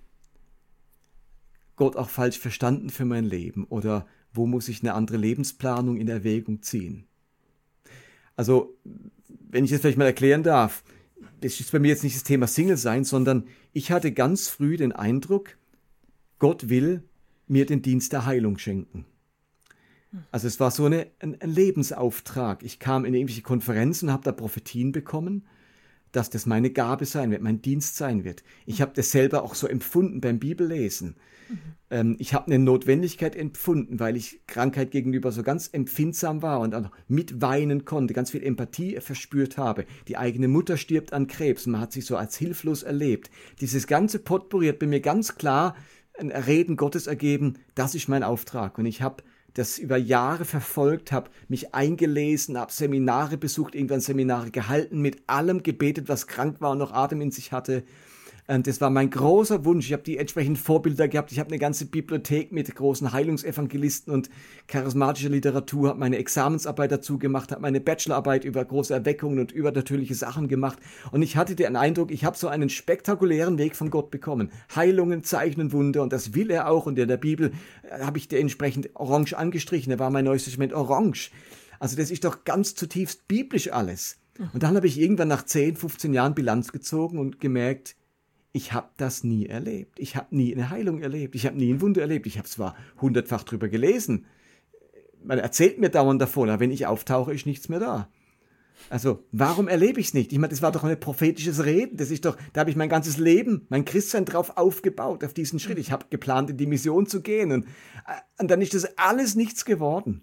Gott auch falsch verstanden für mein Leben oder wo muss ich eine andere Lebensplanung in Erwägung ziehen. Also, wenn ich das vielleicht mal erklären darf, das ist bei mir jetzt nicht das Thema Single sein, sondern ich hatte ganz früh den Eindruck, Gott will mir den Dienst der Heilung schenken. Also es war so eine, ein, ein Lebensauftrag. Ich kam in irgendwelche Konferenzen und habe da Prophetien bekommen, dass das meine Gabe sein wird, mein Dienst sein wird. Ich habe das selber auch so empfunden beim Bibellesen. Mhm. Ähm, ich habe eine Notwendigkeit empfunden, weil ich Krankheit gegenüber so ganz empfindsam war und auch mitweinen konnte, ganz viel Empathie verspürt habe. Die eigene Mutter stirbt an Krebs und man hat sich so als hilflos erlebt. Dieses ganze Potpourri hat bei mir ganz klar ein Reden Gottes ergeben, das ist mein Auftrag. Und ich habe das über Jahre verfolgt, habe mich eingelesen, habe Seminare besucht, irgendwann Seminare gehalten, mit allem gebetet, was krank war und noch Atem in sich hatte. Und das war mein großer Wunsch. Ich habe die entsprechenden Vorbilder gehabt. Ich habe eine ganze Bibliothek mit großen Heilungsevangelisten und charismatischer Literatur, habe meine Examensarbeit dazu gemacht, habe meine Bachelorarbeit über große Erweckungen und übernatürliche Sachen gemacht. Und ich hatte den Eindruck, ich habe so einen spektakulären Weg von Gott bekommen. Heilungen, Zeichen und Wunder, und das will er auch. Und in der Bibel habe ich entsprechend orange angestrichen. Da war mein neues Testament orange. Also das ist doch ganz zutiefst biblisch alles. Und dann habe ich irgendwann nach zehn, fünfzehn Jahren Bilanz gezogen und gemerkt, ich habe das nie erlebt. Ich habe nie eine Heilung erlebt. Ich habe nie ein Wunder erlebt. Ich habe zwar hundertfach drüber gelesen. Man erzählt mir dauernd davon, aber wenn ich auftauche, ist nichts mehr da. Also, warum erlebe ich es nicht? Ich meine, das war doch ein prophetisches Reden. Das ist doch, da habe ich mein ganzes Leben, mein Christsein drauf aufgebaut, auf diesen Schritt. Ich habe geplant, in die Mission zu gehen. Und, und dann ist das alles nichts geworden.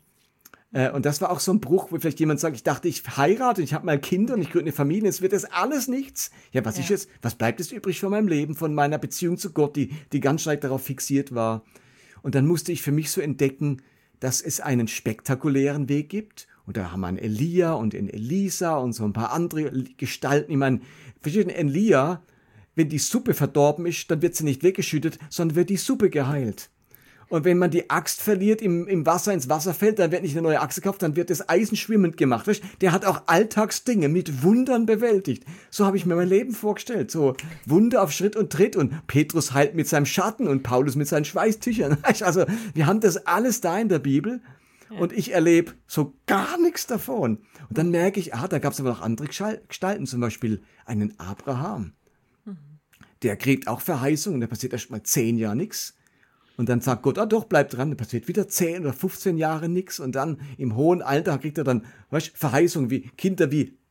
Und das war auch so ein Bruch, wo vielleicht jemand sagt, ich dachte, ich heirate, ich habe mal Kinder und ich gründe eine Familie, jetzt wird das alles nichts. Ja, was ja. ist jetzt, was bleibt jetzt übrig von meinem Leben, von meiner Beziehung zu Gott, die, die ganz stark darauf fixiert war. Und dann musste ich für mich so entdecken, dass es einen spektakulären Weg gibt. Und da haben wir einen Elia und einen Elisa und so ein paar andere Gestalten. Ich meine, verschiedene Elia, wenn die Suppe verdorben ist, dann wird sie nicht weggeschüttet, sondern wird die Suppe geheilt. Und wenn man die Axt verliert, im, im Wasser ins Wasser fällt, dann wird nicht eine neue Axt gekauft, dann wird das Eisen schwimmend gemacht. Weißt? Der hat auch Alltagsdinge mit Wundern bewältigt. So habe ich mir mein Leben vorgestellt. So Wunder auf Schritt und Tritt. Und Petrus heilt mit seinem Schatten und Paulus mit seinen Schweißtüchern. Also wir haben das alles da in der Bibel. Und ich erlebe so gar nichts davon. Und dann merke ich, ah, da gab es aber noch andere Gestalten. Zum Beispiel einen Abraham. Der kriegt auch Verheißungen. Da passiert erst mal zehn Jahre nichts. Und dann sagt Gott, ah doch, bleib dran, da passiert wieder zehn oder fünfzehn Jahre nichts. Und dann im hohen Alter kriegt er dann, weißt, Verheißungen wie Kinder wie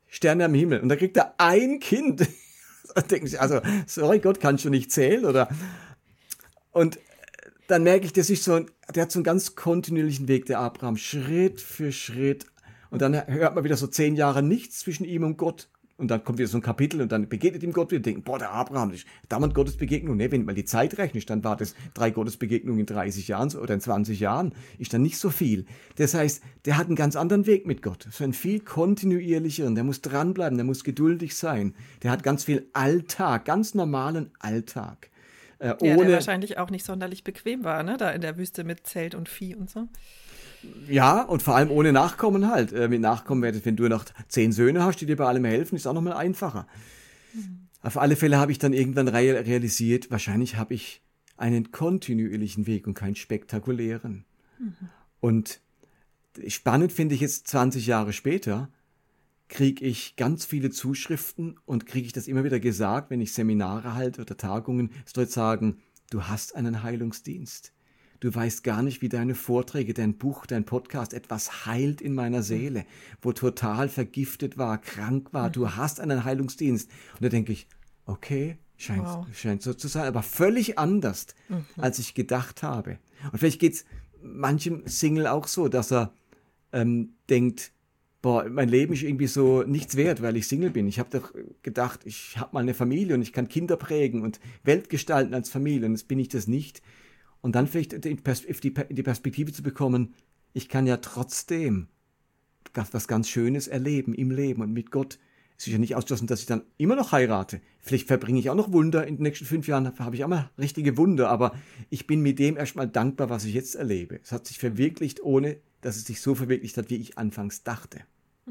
Sterne am Himmel. Und da kriegt er ein Kind. Da denke ich, also, sorry Gott, kannst du nicht zählen? Oder? Und dann merke ich, das ist so, der hat so einen ganz kontinuierlichen Weg, der Abraham, Schritt für Schritt. Und dann hört man wieder so zehn Jahre nichts zwischen ihm und Gott. Und dann kommt wieder so ein Kapitel und dann begegnet ihm Gott wieder. Denken, boah, der Abraham, das ist damals Gottesbegegnung. Ne, wenn du mal die Zeit rechnest, dann war das drei Gottesbegegnungen in dreißig Jahren oder in zwanzig Jahren. Ist dann nicht so viel. Das heißt, der hat einen ganz anderen Weg mit Gott. So einen viel kontinuierlicheren. Der muss dranbleiben, der muss geduldig sein. Der hat ganz viel Alltag, ganz normalen Alltag. Äh, ohne, ja, der wahrscheinlich auch nicht sonderlich bequem war, ne? Da in der Wüste mit Zelt und Vieh und so. Ja, und vor allem ohne Nachkommen halt. Äh, mit Nachkommen, wenn du noch zehn Söhne hast, die dir bei allem helfen, ist auch nochmal einfacher. Mhm. Auf alle Fälle habe ich dann irgendwann realisiert, wahrscheinlich habe ich einen kontinuierlichen Weg und keinen spektakulären. Mhm. Und spannend finde ich jetzt, zwanzig Jahre später, kriege ich ganz viele Zuschriften und kriege ich das immer wieder gesagt, wenn ich Seminare halte oder Tagungen, dass Leute sagen, du hast einen Heilungsdienst. Du weißt gar nicht, wie deine Vorträge, dein Buch, dein Podcast etwas heilt in meiner Seele, wo total vergiftet war, krank war. Du hast einen Heilungsdienst. Und da denke ich, okay, scheint, wow. scheint so zu sein, aber völlig anders, mhm. als ich gedacht habe. Und vielleicht geht es manchem Single auch so, dass er ähm, denkt, boah, mein Leben ist irgendwie so nichts wert, weil ich Single bin. Ich habe doch gedacht, ich habe mal eine Familie und ich kann Kinder prägen und Welt gestalten als Familie. Und jetzt bin ich das nicht. Und dann vielleicht in die Perspektive zu bekommen, ich kann ja trotzdem was ganz Schönes erleben im Leben und mit Gott. Es ist ja nicht ausgeschlossen, dass ich dann immer noch heirate. Vielleicht verbringe ich auch noch Wunder. In den nächsten fünf Jahren habe ich auch mal richtige Wunder. Aber ich bin mit dem erstmal dankbar, was ich jetzt erlebe. Es hat sich verwirklicht, ohne dass es sich so verwirklicht hat, wie ich anfangs dachte.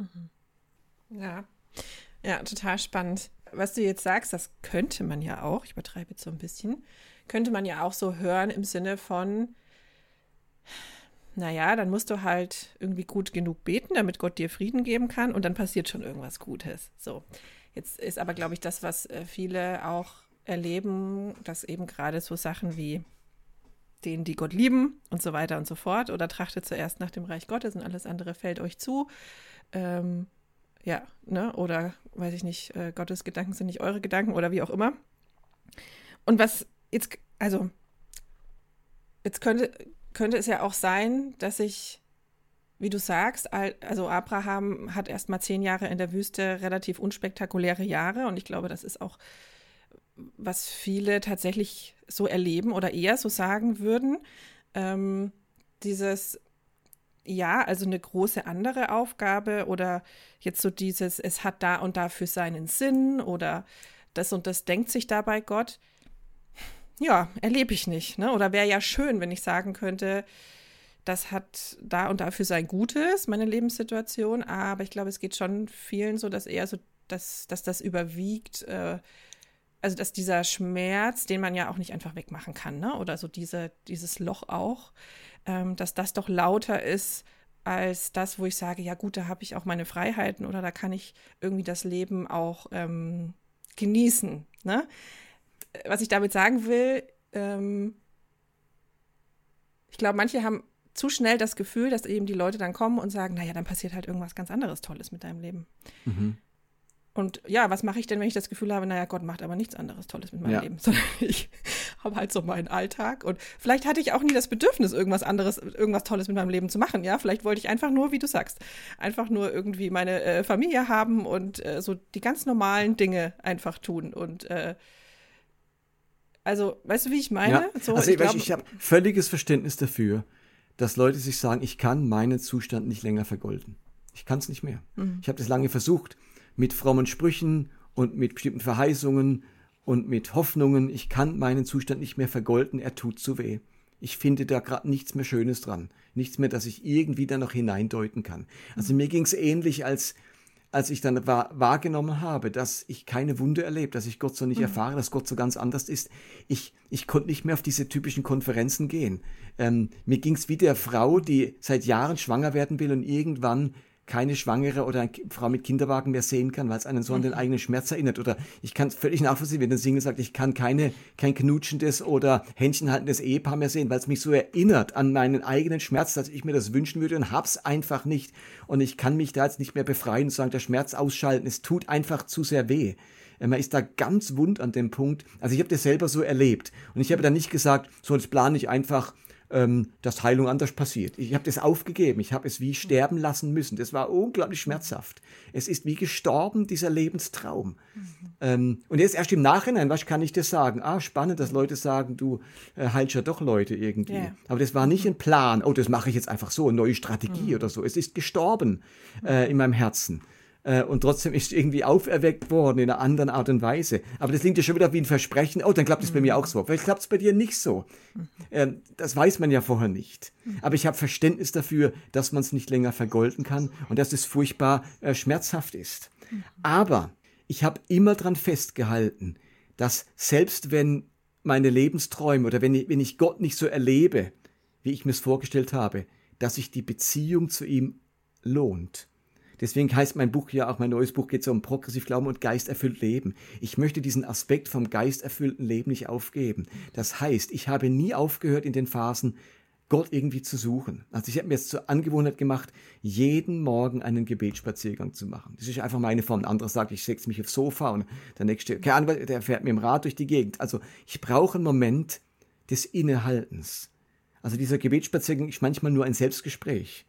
Mhm. Ja, ja, total spannend. Was du jetzt sagst, das könnte man ja auch, ich übertreibe jetzt so ein bisschen, könnte man ja auch so hören im Sinne von, naja, dann musst du halt irgendwie gut genug beten, damit Gott dir Frieden geben kann und dann passiert schon irgendwas Gutes. So, jetzt ist aber, glaube ich, das, was viele auch erleben, dass eben gerade so Sachen wie denen, die Gott lieben und so weiter und so fort oder trachtet zuerst nach dem Reich Gottes und alles andere fällt euch zu. Ähm, ja, ne, oder weiß ich nicht, äh, Gottes Gedanken sind nicht eure Gedanken oder wie auch immer. Und was jetzt, also, jetzt könnte, könnte es ja auch sein, dass ich, wie du sagst, also Abraham hat erst mal zehn Jahre in der Wüste relativ unspektakuläre Jahre und ich glaube, das ist auch, was viele tatsächlich so erleben oder eher so sagen würden, ähm, dieses ja, also eine große andere Aufgabe oder jetzt so dieses, es hat da und dafür seinen Sinn oder das und das denkt sich dabei Gott. Ja, erlebe ich nicht, ne? Oder wäre ja schön, wenn ich sagen könnte, das hat da und dafür sein Gutes, meine Lebenssituation, aber ich glaube, es geht schon vielen so, dass eher so, dass, dass das überwiegt, äh, also dass dieser Schmerz, den man ja auch nicht einfach wegmachen kann, ne? Oder so diese, dieses Loch auch, ähm, dass das doch lauter ist als das, wo ich sage, ja gut, da habe ich auch meine Freiheiten oder da kann ich irgendwie das Leben auch ähm, genießen, ne? Was ich damit sagen will, ähm, ich glaube, manche haben zu schnell das Gefühl, dass eben die Leute dann kommen und sagen, naja, dann passiert halt irgendwas ganz anderes Tolles mit deinem Leben. Mhm. Und ja, was mache ich denn, wenn ich das Gefühl habe, naja, Gott macht aber nichts anderes Tolles mit meinem ja. Leben, sondern ich habe halt so meinen Alltag und vielleicht hatte ich auch nie das Bedürfnis, irgendwas anderes, irgendwas Tolles mit meinem Leben zu machen, ja, vielleicht wollte ich einfach nur, wie du sagst, einfach nur irgendwie meine äh, Familie haben und äh, so die ganz normalen Dinge einfach tun und äh, also, weißt du, wie ich meine? Ja. So, also ich, ich, ich habe völliges Verständnis dafür, dass Leute sich sagen, ich kann meinen Zustand nicht länger vergolden. Ich kann es nicht mehr. Mhm. Ich habe das lange versucht, mit frommen Sprüchen und mit bestimmten Verheißungen und mit Hoffnungen. Ich kann meinen Zustand nicht mehr vergolden, er tut zu weh. Ich finde da gerade nichts mehr Schönes dran. Nichts mehr, das ich irgendwie da noch hineindeuten kann. Also mir ging es ähnlich, als, als ich dann wahr, wahrgenommen habe, dass ich keine Wunder erlebe, dass ich Gott so nicht mhm. erfahre, dass Gott so ganz anders ist. Ich, ich konnte nicht mehr auf diese typischen Konferenzen gehen. Ähm, mir ging es wie der Frau, die seit Jahren schwanger werden will und irgendwann keine Schwangere oder eine Frau mit Kinderwagen mehr sehen kann, weil es einen so an den eigenen Schmerz erinnert. Oder ich kann es völlig nachvollziehen, wenn ein Single sagt, ich kann keine, kein knutschendes oder händchenhaltendes Ehepaar mehr sehen, weil es mich so erinnert an meinen eigenen Schmerz, dass ich mir das wünschen würde und hab's einfach nicht. Und ich kann mich da jetzt nicht mehr befreien und sagen, der Schmerz ausschalten, es tut einfach zu sehr weh. Man ist da ganz wund an dem Punkt. Also ich habe das selber so erlebt. Und ich habe dann nicht gesagt, so jetzt plane ich einfach, ähm, dass Heilung anders passiert. Ich habe das aufgegeben. Ich habe es wie sterben lassen müssen. Das war unglaublich schmerzhaft. Es ist wie gestorben, dieser Lebenstraum. Mhm. Ähm, und jetzt erst im Nachhinein, was kann ich das sagen? Ah, spannend, dass Leute sagen, du äh, heilst ja doch Leute irgendwie. Yeah. Aber das war nicht ein Plan. Oh, das mache ich jetzt einfach so, eine neue Strategie mhm. oder so. Es ist gestorben äh, in meinem Herzen. Und trotzdem ist irgendwie auferweckt worden in einer anderen Art und Weise. Aber das klingt ja schon wieder wie ein Versprechen. Oh, dann klappt es mhm. bei mir auch so. Vielleicht klappt es bei dir nicht so. Mhm. Das weiß man ja vorher nicht. Mhm. Aber ich habe Verständnis dafür, dass man es nicht länger vergolden kann und dass es furchtbar äh, schmerzhaft ist. Mhm. Aber ich habe immer dran festgehalten, dass selbst wenn meine Lebensträume oder wenn ich, wenn ich Gott nicht so erlebe, wie ich mir es vorgestellt habe, dass sich die Beziehung zu ihm lohnt. Deswegen heißt mein Buch ja auch, mein neues Buch geht so um progressiv Glauben und geisterfüllt Leben. Ich möchte diesen Aspekt vom geisterfüllten Leben nicht aufgeben. Das heißt, ich habe nie aufgehört in den Phasen, Gott irgendwie zu suchen. Also ich habe mir jetzt zur Angewohnheit gemacht, jeden Morgen einen Gebetsspaziergang zu machen. Das ist einfach meine Form. Ein anderer sagt, ich setze mich aufs Sofa und der nächste, keine Ahnung, der fährt mit dem Rad durch die Gegend. Also ich brauche einen Moment des Innehaltens. Also dieser Gebetsspaziergang ist manchmal nur ein Selbstgespräch.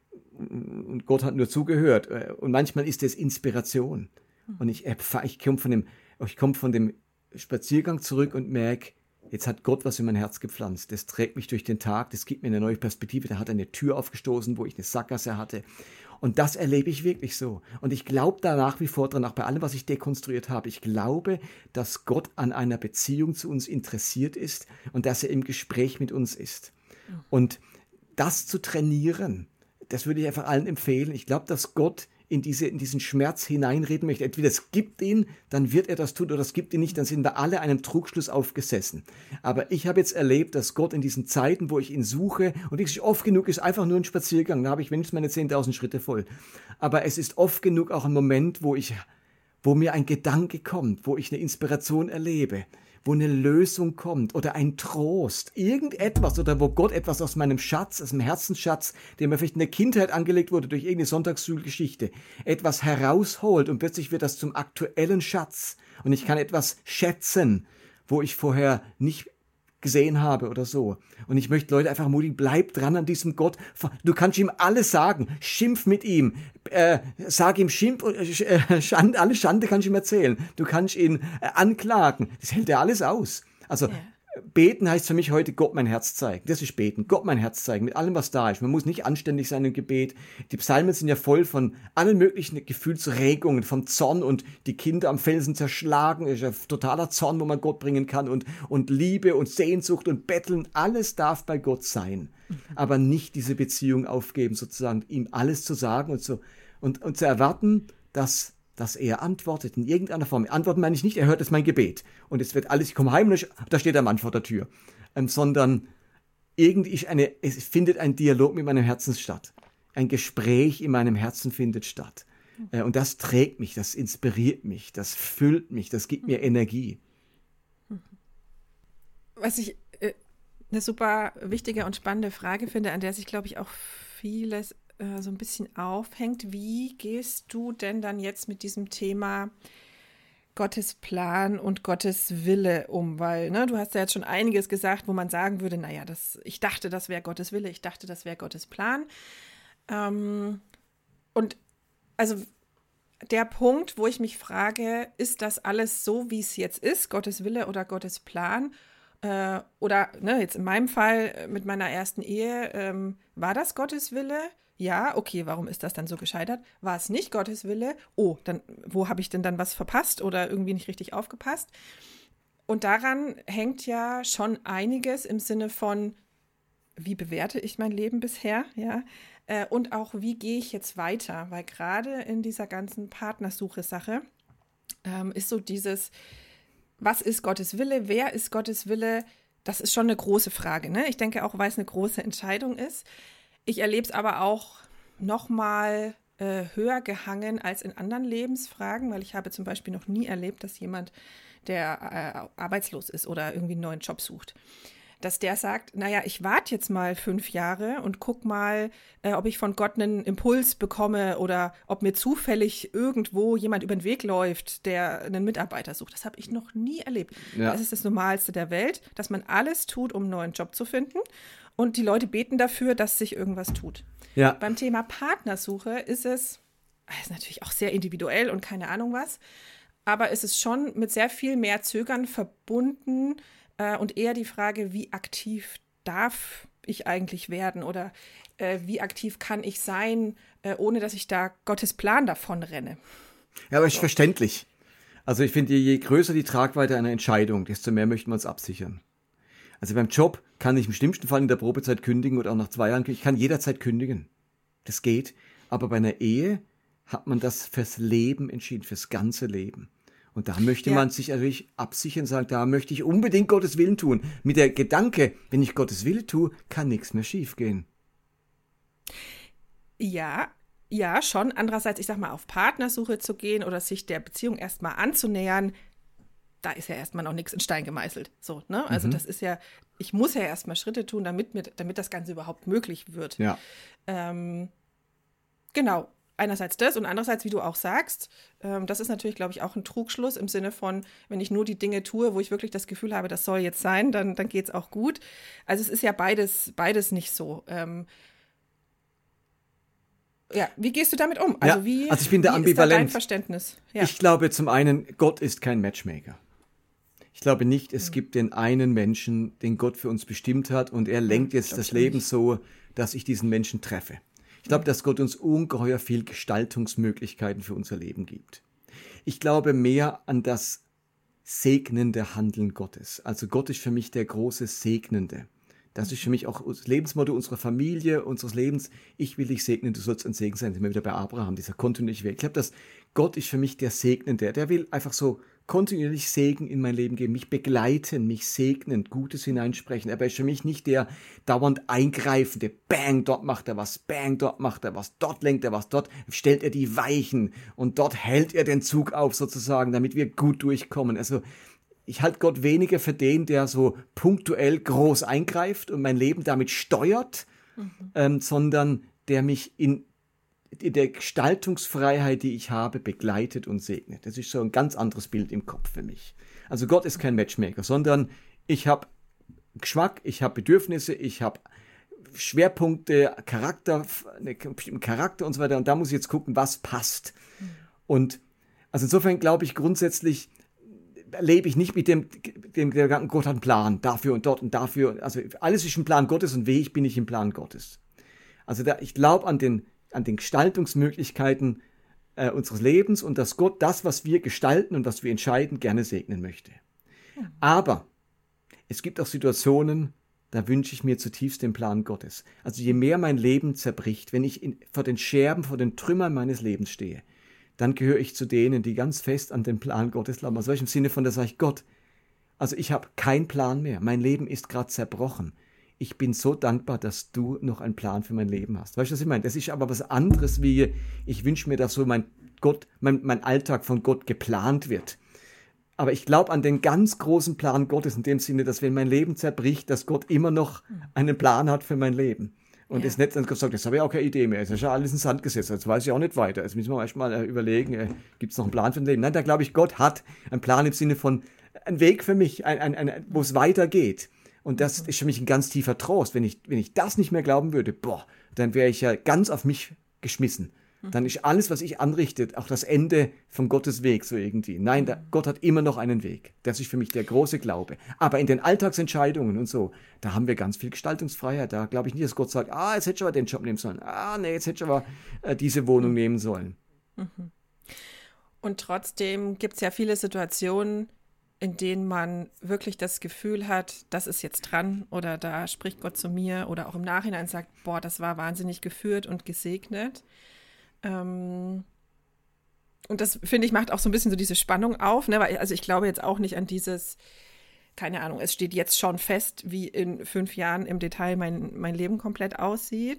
Und Gott hat nur zugehört. Und manchmal ist es Inspiration. Und ich, ich komme von dem, ich komme von dem Spaziergang zurück und merke, jetzt hat Gott was in mein Herz gepflanzt. Das trägt mich durch den Tag, das gibt mir eine neue Perspektive. Da hat eine Tür aufgestoßen, wo ich eine Sackgasse hatte. Und das erlebe ich wirklich so. Und ich glaube da nach wie vor dran, auch bei allem, was ich dekonstruiert habe. Ich glaube, dass Gott an einer Beziehung zu uns interessiert ist und dass er im Gespräch mit uns ist. Und das zu trainieren, das würde ich einfach allen empfehlen. Ich glaube, dass Gott in, diese, in diesen Schmerz hineinreden möchte. Entweder es gibt ihn, dann wird er das tun, oder es gibt ihn nicht, dann sind wir alle einem Trugschluss aufgesessen. Aber ich habe jetzt erlebt, dass Gott in diesen Zeiten, wo ich ihn suche, und wirklich oft genug ist einfach nur ein Spaziergang, da habe ich wenigstens meine zehntausend Schritte voll. Aber es ist oft genug auch ein Moment, wo ich, wo mir ein Gedanke kommt, wo ich eine Inspiration erlebe, wo eine Lösung kommt oder ein Trost, irgendetwas oder wo Gott etwas aus meinem Schatz, aus dem Herzensschatz, der mir vielleicht in der Kindheit angelegt wurde durch irgendeine Sonntagsschulgeschichte, etwas herausholt und plötzlich wird das zum aktuellen Schatz und ich kann etwas schätzen, wo ich vorher nicht gesehen habe oder so. Und ich möchte Leute einfach ermutigen, bleib dran an diesem Gott. Du kannst ihm alles sagen. Schimpf mit ihm. Äh, sag ihm Schimpf, äh, Schande, alle Schande kannst du ihm erzählen. Du kannst ihn äh, anklagen. Das hält er alles aus. Also ja. Beten heißt für mich heute Gott mein Herz zeigen. Das ist beten. Gott mein Herz zeigen mit allem, was da ist. Man muss nicht anständig sein im Gebet. Die Psalmen sind ja voll von allen möglichen Gefühlsregungen, vom Zorn und die Kinder am Felsen zerschlagen. Das ist ja totaler Zorn, wo man Gott bringen kann und, und Liebe und Sehnsucht und Betteln. Alles darf bei Gott sein. Mhm. Aber nicht diese Beziehung aufgeben, sozusagen ihm alles zu sagen und, so, und, und zu erwarten, dass dass er antwortet in irgendeiner Form. Antworten meine ich nicht, er hört jetzt mein Gebet. Und es wird alles, ich komme heim und da steht der Mann vor der Tür. Ähm, sondern irgendwie eine, es findet ein Dialog mit meinem Herzen statt. Ein Gespräch in meinem Herzen findet statt. Äh, und das trägt mich, das inspiriert mich, das füllt mich, das gibt mir Energie. Was ich äh, eine super wichtige und spannende Frage finde, an der sich, glaube ich, auch vieles so ein bisschen aufhängt. Wie gehst du denn dann jetzt mit diesem Thema Gottes Plan und Gottes Wille um? Weil, ne, du hast ja jetzt schon einiges gesagt, wo man sagen würde, naja, das, ich dachte, das wäre Gottes Wille, ich dachte, das wäre Gottes Plan. Ähm, und also der Punkt, wo ich mich frage, ist das alles so, wie es jetzt ist, Gottes Wille oder Gottes Plan? Äh, oder ne, jetzt in meinem Fall mit meiner ersten Ehe, ähm, war das Gottes Wille? Ja, okay, warum ist das dann so gescheitert? War es nicht Gottes Wille? Oh, dann wo habe ich denn dann was verpasst oder irgendwie nicht richtig aufgepasst? Und daran hängt ja schon einiges im Sinne von, wie bewerte ich mein Leben bisher? Ja, äh, und auch, wie gehe ich jetzt weiter? Weil gerade in dieser ganzen Partnersuche-Sache ähm, ist so dieses, was ist Gottes Wille? Wer ist Gottes Wille? Das ist schon eine große Frage, ne? Ich denke auch, weil es eine große Entscheidung ist. Ich erlebe es aber auch noch mal äh, höher gehangen als in anderen Lebensfragen, weil ich habe zum Beispiel noch nie erlebt, dass jemand, der äh, arbeitslos ist oder irgendwie einen neuen Job sucht, dass der sagt, naja, ich warte jetzt mal fünf Jahre und guck mal, äh, ob ich von Gott einen Impuls bekomme oder ob mir zufällig irgendwo jemand über den Weg läuft, der einen Mitarbeiter sucht. Das habe ich noch nie erlebt. Ja. Das ist das Normalste der Welt, dass man alles tut, um einen neuen Job zu finden und die Leute beten dafür, dass sich irgendwas tut. Ja. Beim Thema Partnersuche ist es, das ist natürlich auch sehr individuell und keine Ahnung was, aber es ist schon mit sehr viel mehr Zögern verbunden, und eher die Frage, wie aktiv darf ich eigentlich werden oder äh, wie aktiv kann ich sein, äh, ohne dass ich da Gottes Plan davon renne. Ja, aber ist so. Verständlich. Also ich finde, je größer die Tragweite einer Entscheidung, desto mehr möchten wir uns absichern. Also beim Job kann ich im schlimmsten Fall in der Probezeit kündigen oder auch nach zwei Jahren, ich kann jederzeit kündigen. Das geht. Aber bei einer Ehe hat man das fürs Leben entschieden, fürs ganze Leben. Und da möchte ja. man sich natürlich absichern und sagen, da möchte ich unbedingt Gottes Willen tun. Mit der Gedanke, wenn ich Gottes Willen tue, kann nichts mehr schief gehen. Ja, ja, schon. Andererseits, ich sag mal, auf Partnersuche zu gehen oder sich der Beziehung erstmal anzunähern, da ist ja erstmal noch nichts in Stein gemeißelt. So, ne? Also mhm. das ist ja, ich muss ja erstmal Schritte tun, damit, mir, damit das Ganze überhaupt möglich wird. Ja. Ähm, genau. Einerseits das und andererseits, wie du auch sagst, ähm, das ist natürlich, glaube ich, auch ein Trugschluss im Sinne von, wenn ich nur die Dinge tue, wo ich wirklich das Gefühl habe, das soll jetzt sein, dann, dann geht es auch gut. Also es ist ja beides, beides nicht so. Ähm, ja, wie gehst du damit um? Also, ja, wie, also ich bin da wie ambivalent. Ist da dein Verständnis? Ja. Ich glaube zum einen, Gott ist kein Matchmaker. Ich glaube nicht, es mhm. gibt den einen Menschen, den Gott für uns bestimmt hat und er lenkt jetzt das Leben nicht. So, dass ich diesen Menschen treffe. Ich glaube, dass Gott uns ungeheuer viel Gestaltungsmöglichkeiten für unser Leben gibt. Ich glaube mehr an das segnende Handeln Gottes. Also Gott ist für mich der große Segnende. Das ist für mich auch das Lebensmotto unserer Familie, unseres Lebens. Ich will dich segnen, du sollst ein Segen sein. Sind wir wieder bei Abraham, dieser kontinuierliche Weg. Ich glaube, dass Gott ist für mich der Segnende. Der will einfach so kontinuierlich Segen in mein Leben geben, mich begleiten, mich segnen, Gutes hineinsprechen. Aber er ist für mich nicht der dauernd Eingreifende. Bang, dort macht er was, bang, dort macht er was, dort lenkt er was, dort stellt er die Weichen und dort hält er den Zug auf sozusagen, damit wir gut durchkommen. Also ich halte Gott weniger für den, der so punktuell groß eingreift und mein Leben damit steuert, mhm. ähm, sondern der mich in in der Gestaltungsfreiheit, die ich habe, begleitet und segnet. Das ist so ein ganz anderes Bild im Kopf für mich. Also Gott ist kein Matchmaker, sondern ich habe Geschmack, ich habe Bedürfnisse, ich habe Schwerpunkte, Charakter, einen bestimmten Charakter und so weiter. Und da muss ich jetzt gucken, was passt. Und also insofern glaube ich grundsätzlich, lebe ich nicht mit dem, dem Gedanken, Gott hat einen Plan, dafür und dort und dafür. Also alles ist im Plan Gottes und wie ich bin ich im Plan Gottes. Also da, ich glaube an den an den Gestaltungsmöglichkeiten äh, unseres Lebens und dass Gott das, was wir gestalten und was wir entscheiden, gerne segnen möchte. Ja. Aber es gibt auch Situationen, da wünsche ich mir zutiefst den Plan Gottes. Also je mehr mein Leben zerbricht, wenn ich in, vor den Scherben, vor den Trümmern meines Lebens stehe, dann gehöre ich zu denen, die ganz fest an den Plan Gottes glauben. Also im Sinne von, da sage ich, Gott, also ich habe keinen Plan mehr. Mein Leben ist gerade zerbrochen. Ich bin so dankbar, dass du noch einen Plan für mein Leben hast. Weißt du, was ich meine? Das ist aber was anderes, wie ich wünsche mir, dass so mein Gott, mein, mein Alltag von Gott geplant wird. Aber ich glaube an den ganz großen Plan Gottes in dem Sinne, dass wenn mein Leben zerbricht, dass Gott immer noch einen Plan hat für mein Leben. Und es ja. nicht dann gesagt, jetzt habe ich auch keine Idee mehr. Es ist ja alles ins Sand gesetzt. Jetzt weiß ich auch nicht weiter. Jetzt müssen wir erstmal äh, überlegen, äh, gibt es noch einen Plan für ein Leben? Nein, da glaube ich, Gott hat einen Plan im Sinne von einen Weg für mich, ein, ein, ein, wo es weitergeht. Und das ist für mich ein ganz tiefer Trost. Wenn ich, wenn ich das nicht mehr glauben würde, boah, dann wäre ich ja ganz auf mich geschmissen. Dann ist alles, was ich anrichte, auch das Ende von Gottes Weg so irgendwie. Nein, da, Gott hat immer noch einen Weg. Das ist für mich der große Glaube. Aber in den Alltagsentscheidungen und so, da haben wir ganz viel Gestaltungsfreiheit. Da glaube ich nicht, dass Gott sagt, ah, jetzt hätte ich aber den Job nehmen sollen. Ah, nee, jetzt hätte ich aber äh, diese Wohnung nehmen sollen. Und trotzdem gibt es ja viele Situationen, in denen man wirklich das Gefühl hat, das ist jetzt dran oder da spricht Gott zu mir oder auch im Nachhinein sagt, boah, das war wahnsinnig geführt und gesegnet. Ähm, und das, finde ich, macht auch so ein bisschen so diese Spannung auf, ne? Weil, also ich glaube jetzt auch nicht an dieses, keine Ahnung, es steht jetzt schon fest, wie in fünf Jahren im Detail mein, mein Leben komplett aussieht.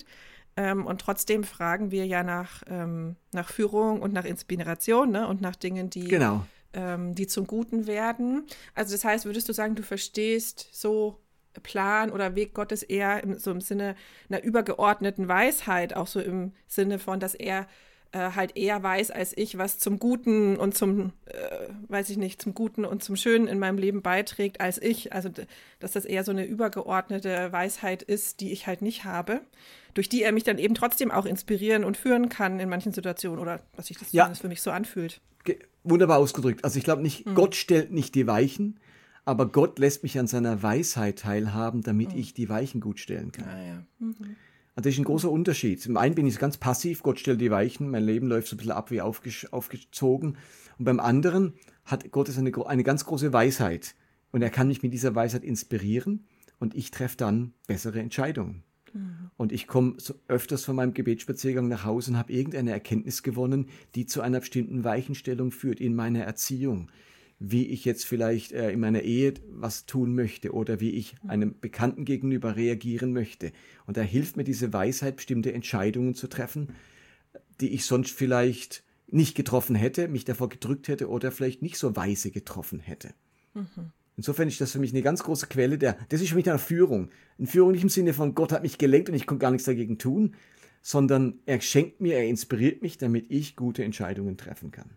Ähm, und trotzdem fragen wir ja nach, ähm, nach Führung und nach Inspiration, ne? Und nach Dingen, die, Genau. ähm, die zum Guten werden. Also das heißt, würdest du sagen, du verstehst so Plan oder Weg Gottes eher im, so im Sinne einer übergeordneten Weisheit, auch so im Sinne von, dass er äh, halt eher weiß als ich, was zum Guten und zum, äh, weiß ich nicht, zum Guten und zum Schönen in meinem Leben beiträgt als ich. Also, d- dass das eher so eine übergeordnete Weisheit ist, die ich halt nicht habe, durch die er mich dann eben trotzdem auch inspirieren und führen kann in manchen Situationen oder dass sich das Ja, zumindest für mich so anfühlt. ge- wunderbar ausgedrückt. Also ich glaube nicht, Mhm. Gott stellt nicht die Weichen, aber Gott lässt mich an seiner Weisheit teilhaben, damit ich die Weichen gut stellen kann. Ah, ja. Mhm. Also das ist ein großer Unterschied. Zum einen bin ich ganz passiv, Gott stellt die Weichen, mein Leben läuft so ein bisschen ab wie aufge- aufgezogen. Und beim anderen hat Gott eine, gro- eine ganz große Weisheit. Und er kann mich mit dieser Weisheit inspirieren und ich treffe dann bessere Entscheidungen. Und ich komme so öfters von meinem Gebetsspaziergang nach Hause und habe irgendeine Erkenntnis gewonnen, die zu einer bestimmten Weichenstellung führt in meiner Erziehung. Wie ich jetzt vielleicht äh, in meiner Ehe was tun möchte oder wie ich einem Bekannten gegenüber reagieren möchte. Und da hilft mir diese Weisheit, bestimmte Entscheidungen zu treffen, die ich sonst vielleicht nicht getroffen hätte, mich davor gedrückt hätte oder vielleicht nicht so weise getroffen hätte. Insofern ist das für mich eine ganz große Quelle der, das ist für mich eine Führung. Eine Führung nicht im Sinne von Gott hat mich gelenkt und ich konnte gar nichts dagegen tun, sondern er schenkt mir, er inspiriert mich, damit ich gute Entscheidungen treffen kann.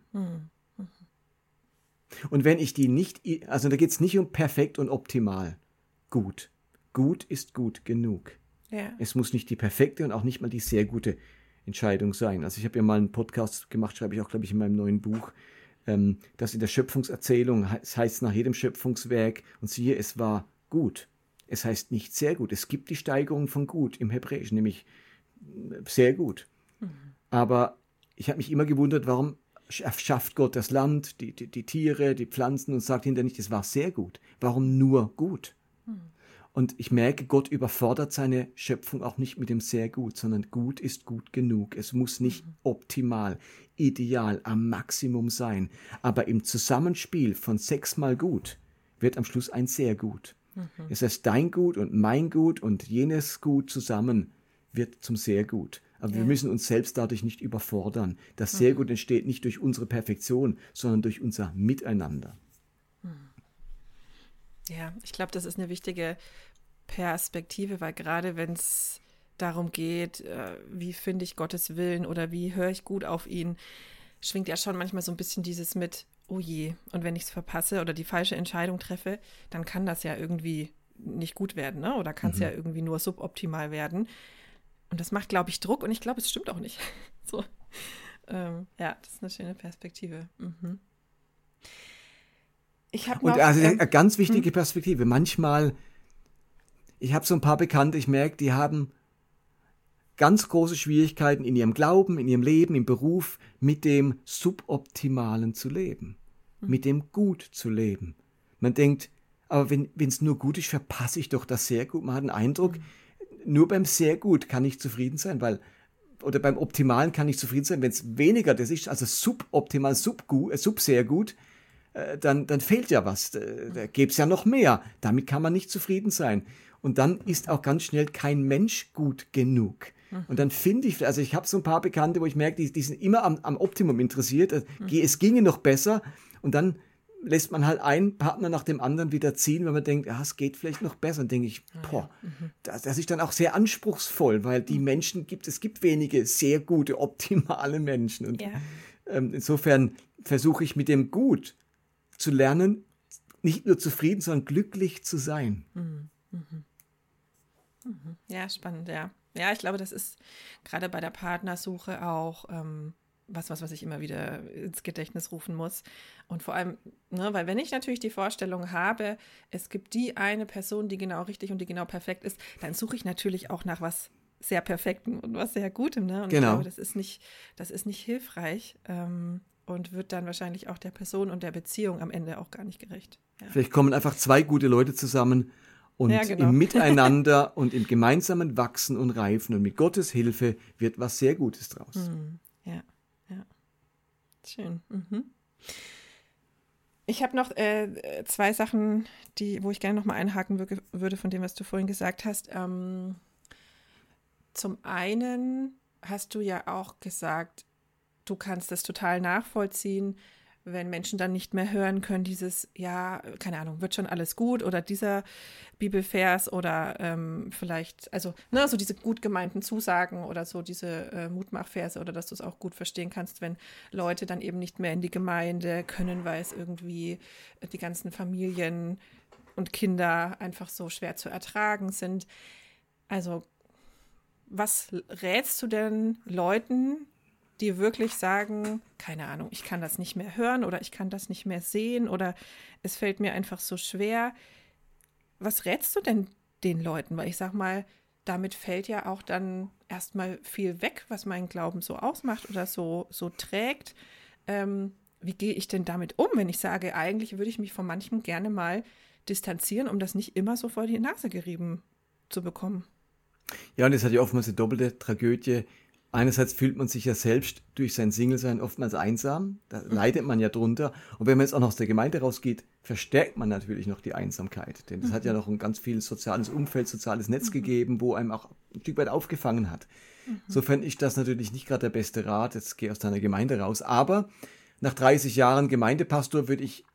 Und wenn ich die nicht, also da geht es nicht um perfekt und optimal. Gut. Gut ist gut genug. Ja. Es muss nicht die perfekte und auch nicht mal die sehr gute Entscheidung sein. Also ich habe ja mal einen Podcast gemacht, schreibe ich auch, glaube ich, in meinem neuen Buch, ähm, dass in der Schöpfungserzählung, es heißt nach jedem Schöpfungswerk, und siehe, es war gut. Es heißt nicht sehr gut. Es gibt die Steigerung von gut im Hebräischen, nämlich sehr gut. Aber ich habe mich immer gewundert, warum schafft Gott das Land, die, die, die Tiere, die Pflanzen und sagt hinterher nicht, es war sehr gut. Warum nur gut? Und ich merke, Gott überfordert seine Schöpfung auch nicht mit dem sehr gut, sondern gut ist gut genug. Es muss nicht optimal, ideal, am Maximum sein. Aber im Zusammenspiel von sechsmal gut wird am Schluss ein sehr gut. Das heißt, dein Gut und mein Gut und jenes Gut zusammen wird zum sehr gut. Aber Ja. wir müssen uns selbst dadurch nicht überfordern. Das sehr gut entsteht nicht durch unsere Perfektion, sondern durch unser Miteinander. Ja, ich glaube, das ist eine wichtige Perspektive, weil gerade wenn es darum geht, äh, wie finde ich Gottes Willen oder wie höre ich gut auf ihn, schwingt ja schon manchmal so ein bisschen dieses mit, oh je, und wenn ich es verpasse oder die falsche Entscheidung treffe, dann kann das ja irgendwie nicht gut werden, ne? Oder kann es ja irgendwie nur suboptimal werden. Und das macht, glaube ich, Druck und ich glaube, es stimmt auch nicht. So. Ähm, ja, das ist eine schöne Perspektive. Mhm. Ich habe noch... Und also ähm, eine ganz wichtige Perspektive. Manchmal, ich habe so ein paar Bekannte, ich merke, die haben ganz große Schwierigkeiten in ihrem Glauben, in ihrem Leben, im Beruf, mit dem Suboptimalen zu leben, mit dem Gut zu leben. Man denkt, aber wenn es nur gut ist, verpasse ich doch das sehr gut. Man hat den Eindruck, nur beim sehr gut kann ich zufrieden sein, weil, oder beim Optimalen kann ich zufrieden sein, wenn es weniger das ist, also suboptimal, subgut, äh, sub sehr gut, äh, dann, dann fehlt ja was. Da, da gäbe es ja noch mehr. Damit kann man nicht zufrieden sein. Und dann ist auch ganz schnell kein Mensch gut genug. Und dann finde ich, also ich habe so ein paar Bekannte, wo ich merke, die, die sind immer am, am Optimum interessiert. Es ginge noch besser. Und dann lässt man halt einen Partner nach dem anderen wieder ziehen, wenn man denkt, ja, es geht vielleicht noch besser. Dann denke ich, boah, das, das ist dann auch sehr anspruchsvoll, weil die Menschen gibt, es gibt wenige sehr gute, optimale Menschen. Und Ja. ähm, insofern versuche ich mit dem Gut zu lernen, nicht nur zufrieden, sondern glücklich zu sein. Ja, spannend, ja. Ja, ich glaube, das ist gerade bei der Partnersuche auch ähm, was, was, was ich immer wieder ins Gedächtnis rufen muss. Und vor allem, ne, weil wenn ich natürlich die Vorstellung habe, es gibt die eine Person, die genau richtig und die genau perfekt ist, dann suche ich natürlich auch nach was sehr Perfektem und was sehr Gutem. Ne? Und Genau. ich glaube, das ist nicht, das ist nicht hilfreich ähm, und wird dann wahrscheinlich auch der Person und der Beziehung am Ende auch gar nicht gerecht. Ja. Vielleicht kommen einfach zwei gute Leute zusammen und Ja, genau. im Miteinander und im gemeinsamen Wachsen und Reifen und mit Gottes Hilfe wird was sehr Gutes draus. Hm, ja, ja. Schön. Mhm. Ich habe noch äh, zwei Sachen, die, wo ich gerne noch mal einhaken würde, würde von dem, was du vorhin gesagt hast. Ähm, zum einen hast du ja auch gesagt, du kannst das total nachvollziehen, wenn Menschen dann nicht mehr hören können, dieses, ja, keine Ahnung, wird schon alles gut oder dieser Bibelvers oder ähm, vielleicht, also, ne, so diese gut gemeinten Zusagen oder so diese äh, Mutmachverse oder dass du es auch gut verstehen kannst, wenn Leute dann eben nicht mehr in die Gemeinde können, weil es irgendwie die ganzen Familien und Kinder einfach so schwer zu ertragen sind. Also, was rätst du denn Leuten, die wirklich sagen, keine Ahnung, ich kann das nicht mehr hören oder ich kann das nicht mehr sehen oder es fällt mir einfach so schwer. Was rätst du denn den Leuten? Weil ich sag mal, damit fällt ja auch dann erstmal viel weg, was meinen Glauben so ausmacht oder so, so trägt. Ähm, wie gehe ich denn damit um, wenn ich sage, eigentlich würde ich mich von manchem gerne mal distanzieren, um das nicht immer so vor die Nase gerieben zu bekommen? Ja, und es hat ja oftmals eine doppelte Tragödie. Einerseits fühlt man sich ja selbst durch sein Single-Sein oftmals einsam, da leidet man ja drunter. Und wenn man jetzt auch noch aus der Gemeinde rausgeht, verstärkt man natürlich noch die Einsamkeit. Denn es mhm. hat ja noch ein ganz viel soziales Umfeld, soziales Netz mhm. gegeben, wo einem auch ein Stück weit aufgefangen hat. Mhm. So fände ich das natürlich nicht gerade der beste Rat, jetzt geh aus deiner Gemeinde raus. Aber nach dreißig Jahren Gemeindepastor würde ich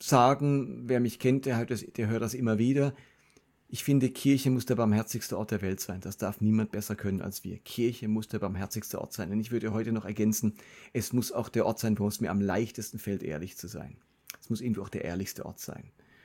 sagen, wer mich kennt, der hört das, der hört das immer wieder. Ich finde, Kirche muss der barmherzigste Ort der Welt sein. Das darf niemand besser können als wir. Kirche muss der barmherzigste Ort sein. Und ich würde heute noch ergänzen, es muss auch der Ort sein, wo es mir am leichtesten fällt, ehrlich zu sein. Es muss irgendwie auch der ehrlichste Ort sein.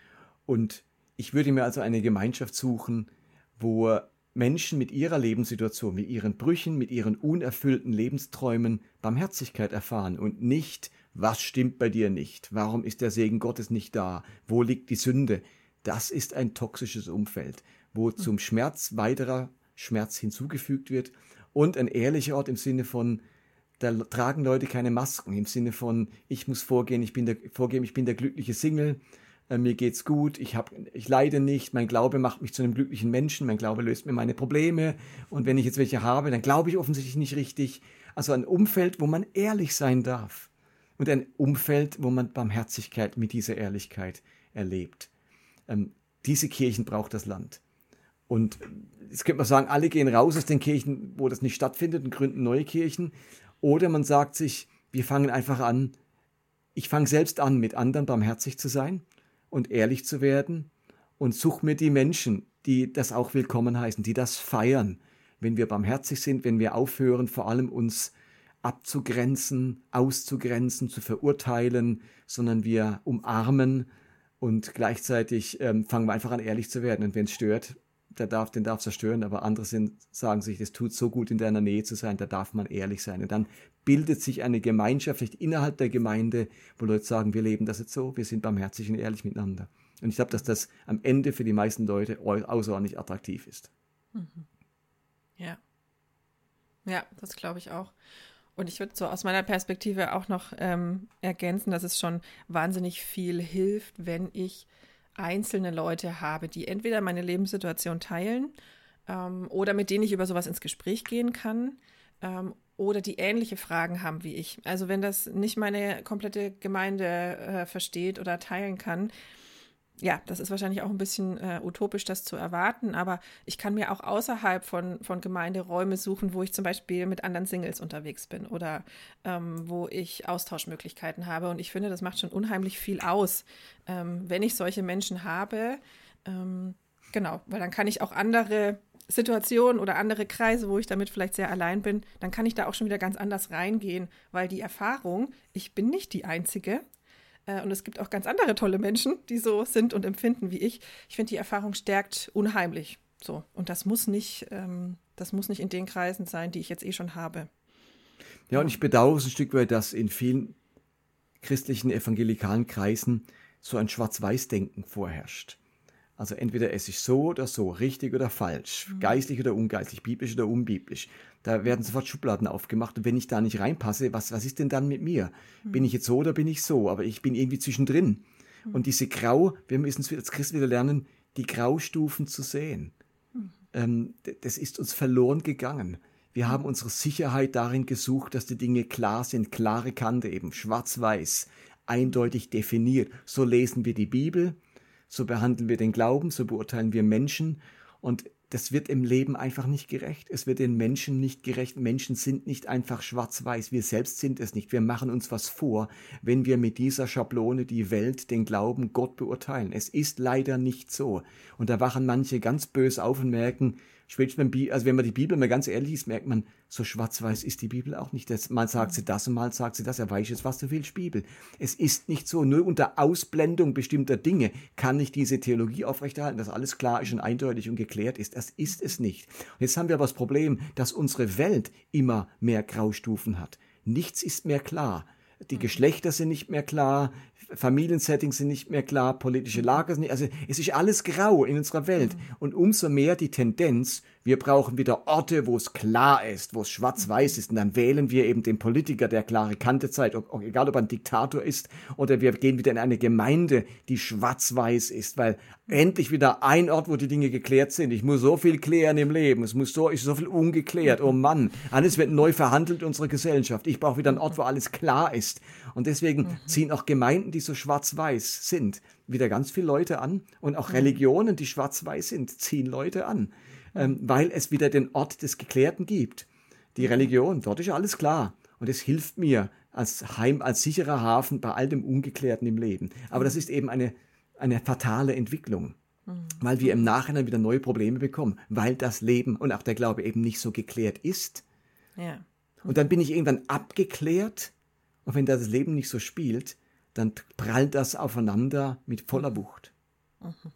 Und ich würde mir also eine Gemeinschaft suchen, wo Menschen mit ihrer Lebenssituation, mit ihren Brüchen, mit ihren unerfüllten Lebensträumen Barmherzigkeit erfahren und nicht, was stimmt bei dir nicht? Warum ist der Segen Gottes nicht da? Wo liegt die Sünde? Das ist ein toxisches Umfeld, wo zum Schmerz weiterer Schmerz hinzugefügt wird und ein ehrlicher Ort im Sinne von, da tragen Leute keine Masken, im Sinne von, ich muss vorgehen, ich bin der, vorgeben, ich bin der glückliche Single, äh, mir geht's gut, ich, hab, ich leide nicht, mein Glaube macht mich zu einem glücklichen Menschen, mein Glaube löst mir meine Probleme und wenn ich jetzt welche habe, dann glaube ich offensichtlich nicht richtig. Also ein Umfeld, wo man ehrlich sein darf und ein Umfeld, wo man Barmherzigkeit mit dieser Ehrlichkeit erlebt. Ähm, diese Kirchen braucht das Land. Und jetzt könnte man sagen, alle gehen raus aus den Kirchen, wo das nicht stattfindet und gründen neue Kirchen. Oder man sagt sich, wir fangen einfach an, ich fange selbst an, mit anderen barmherzig zu sein und ehrlich zu werden und suche mir die Menschen, die das auch willkommen heißen, die das feiern, wenn wir barmherzig sind, wenn wir aufhören, vor allem uns abzugrenzen, auszugrenzen, zu verurteilen, sondern wir umarmen. Und gleichzeitig ähm, fangen wir einfach an, ehrlich zu werden. Und wenn es stört, der darf, den darf es zerstören. Aber andere sind, sagen sich, es tut so gut, in deiner Nähe zu sein, da darf man ehrlich sein. Und dann bildet sich eine Gemeinschaft, vielleicht innerhalb der Gemeinde, wo Leute sagen, wir leben das jetzt so, wir sind barmherzig und ehrlich miteinander. Und ich glaube, dass das am Ende für die meisten Leute außerordentlich attraktiv ist. Mhm. Ja. Ja, das glaube ich auch. Und ich würde so aus meiner Perspektive auch noch ähm, ergänzen, dass es schon wahnsinnig viel hilft, wenn ich einzelne Leute habe, die entweder meine Lebenssituation teilen ähm, oder mit denen ich über sowas ins Gespräch gehen kann ähm, oder die ähnliche Fragen haben wie ich. Also wenn das nicht meine komplette Gemeinde äh, versteht oder teilen kann, ja, das ist wahrscheinlich auch ein bisschen äh, utopisch, das zu erwarten, aber ich kann mir auch außerhalb von, von Gemeinderäume suchen, wo ich zum Beispiel mit anderen Singles unterwegs bin oder ähm, wo ich Austauschmöglichkeiten habe. Und ich finde, das macht schon unheimlich viel aus, ähm, wenn ich solche Menschen habe. Ähm, genau, weil dann kann ich auch andere Situationen oder andere Kreise, wo ich damit vielleicht sehr allein bin, dann kann ich da auch schon wieder ganz anders reingehen, weil die Erfahrung, ich bin nicht die Einzige, und es gibt auch ganz andere tolle Menschen, die so sind und empfinden wie ich. Ich finde, die Erfahrung stärkt unheimlich. So. Und das muss nicht, ähm, das muss nicht in den Kreisen sein, die ich jetzt eh schon habe. Ja, und ich bedauere es ein Stück weit, dass in vielen christlichen evangelikalen Kreisen so ein Schwarz-Weiß-Denken vorherrscht. Also entweder es ist so oder so, richtig oder falsch, mhm. geistlich oder ungeistlich, biblisch oder unbiblisch. Da werden sofort Schubladen aufgemacht und wenn ich da nicht reinpasse, was, was ist denn dann mit mir? Mhm. Bin ich jetzt so oder bin ich so? Aber ich bin irgendwie zwischendrin. Mhm. Und diese Grau, wir müssen es als Christen wieder lernen, die Graustufen zu sehen. Mhm. Ähm, das ist uns verloren gegangen. Wir mhm. haben unsere Sicherheit darin gesucht, dass die Dinge klar sind, klare Kante eben, schwarz-weiß, eindeutig definiert. So lesen wir die Bibel. So behandeln wir den Glauben, so beurteilen wir Menschen. Und das wird im Leben einfach nicht gerecht. Es wird den Menschen nicht gerecht. Menschen sind nicht einfach schwarz-weiß. Wir selbst sind es nicht. Wir machen uns was vor, wenn wir mit dieser Schablone die Welt, den Glauben, Gott beurteilen. Es ist leider nicht so. Und da wachen manche ganz böse auf und merken, spätestens, also wenn man die Bibel mal ganz ehrlich ist, merkt man, so schwarz-weiß ist die Bibel auch nicht. Das, mal sagt sie das und mal sagt sie das. Ja, weiß jetzt, was du willst, Bibel. Es ist nicht so. Nur unter Ausblendung bestimmter Dinge kann ich diese Theologie aufrechterhalten, dass alles klar ist und eindeutig und geklärt ist. Das ist es nicht. Und jetzt haben wir aber das Problem, dass unsere Welt immer mehr Graustufen hat. Nichts ist mehr klar. Die Geschlechter sind nicht mehr klar, Familiensettings sind nicht mehr klar, politische Lager sind nicht, also es ist alles grau in unserer Welt. Und umso mehr die Tendenz, wir brauchen wieder Orte, wo es klar ist, wo es schwarz-weiß ist. Und dann wählen wir eben den Politiker, der klare Kante zeigt, ob, egal ob er ein Diktator ist, oder wir gehen wieder in eine Gemeinde, die schwarz-weiß ist, weil endlich wieder ein Ort, wo die Dinge geklärt sind. Ich muss so viel klären im Leben, es muss so, ist so viel ungeklärt, oh Mann, alles wird neu verhandelt in unserer Gesellschaft. Ich brauche wieder einen Ort, wo alles klar ist. Und deswegen mhm. ziehen auch Gemeinden, die so schwarz-weiß sind, wieder ganz viele Leute an. Und auch mhm. Religionen, die schwarz-weiß sind, ziehen Leute an. Mhm. Ähm, weil es wieder den Ort des Geklärten gibt. Die Religion, dort ist alles klar. Und es hilft mir als Heim, als sicherer Hafen bei all dem Ungeklärten im Leben. Aber das ist eben eine, eine fatale Entwicklung. Mhm. Weil wir im Nachhinein wieder neue Probleme bekommen. Weil das Leben und auch der Glaube eben nicht so geklärt ist. Ja. Mhm. Und dann bin ich irgendwann abgeklärt. Und wenn das Leben nicht so spielt, dann prallt das aufeinander mit voller Wucht. Mhm.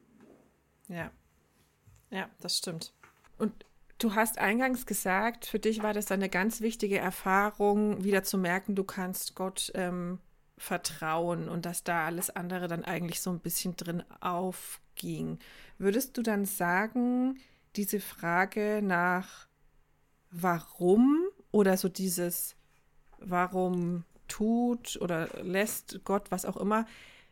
Ja. Ja, das stimmt. Und du hast eingangs gesagt, für dich war das eine ganz wichtige Erfahrung, wieder zu merken, du kannst Gott ähm, vertrauen und dass da alles andere dann eigentlich so ein bisschen drin aufging. Würdest du dann sagen, diese Frage nach warum oder so dieses warum tut oder lässt Gott, was auch immer,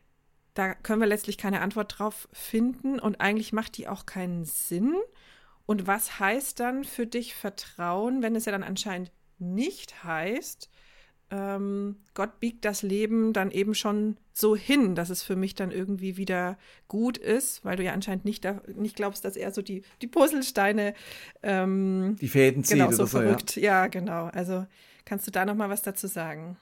da können wir letztlich keine Antwort drauf finden und eigentlich macht die auch keinen Sinn. Und was heißt dann für dich Vertrauen, wenn es ja dann anscheinend nicht heißt, ähm, Gott biegt das Leben dann eben schon so hin, dass es für mich dann irgendwie wieder gut ist, weil du ja anscheinend nicht, da, nicht glaubst, dass er so die, die Puzzlesteine ähm, die Fäden zieht genau, so oder so, verrückt. Ja. Ja, genau. Also kannst du da noch mal was dazu sagen?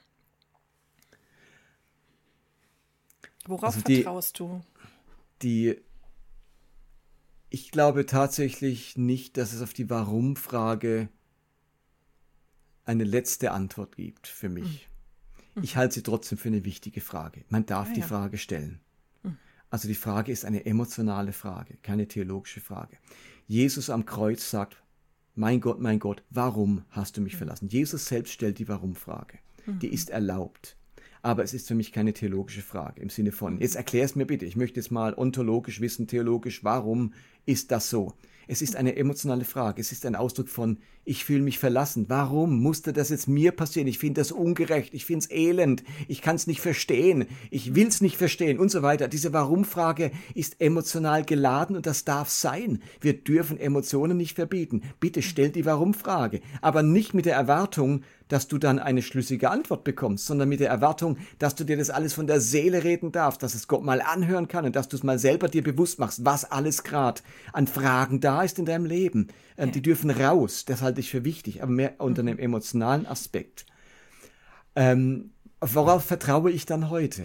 Worauf also die, vertraust du? Die, ich glaube tatsächlich nicht, dass es auf die Warum-Frage eine letzte Antwort gibt für mich. Mhm. Ich halte sie trotzdem für eine wichtige Frage. Man darf ah, die ja. Frage stellen. Mhm. Also die Frage ist eine emotionale Frage, keine theologische Frage. Jesus am Kreuz sagt, mein Gott, mein Gott, warum hast du mich mhm. verlassen? Jesus selbst stellt die Warum-Frage. Mhm. Die ist erlaubt. Aber es ist für mich keine theologische Frage im Sinne von, jetzt erklär es mir bitte, ich möchte jetzt mal ontologisch wissen, theologisch, warum ist das so? Es ist eine emotionale Frage, es ist ein Ausdruck von, ich fühle mich verlassen. Warum musste das jetzt mir passieren? Ich finde das ungerecht, ich finde es elend, ich kann es nicht verstehen, ich will es nicht verstehen und so weiter. Diese Warum-Frage ist emotional geladen und das darf sein. Wir dürfen Emotionen nicht verbieten. Bitte stell die Warum-Frage, aber nicht mit der Erwartung, dass du dann eine schlüssige Antwort bekommst, sondern mit der Erwartung, dass du dir das alles von der Seele reden darfst, dass es Gott mal anhören kann und dass du es mal selber dir bewusst machst, was alles gerade an Fragen da ist in deinem Leben. Ähm, ja. Die dürfen raus, das halte ich für wichtig, aber mehr unter einem emotionalen Aspekt. Ähm, worauf vertraue ich dann heute?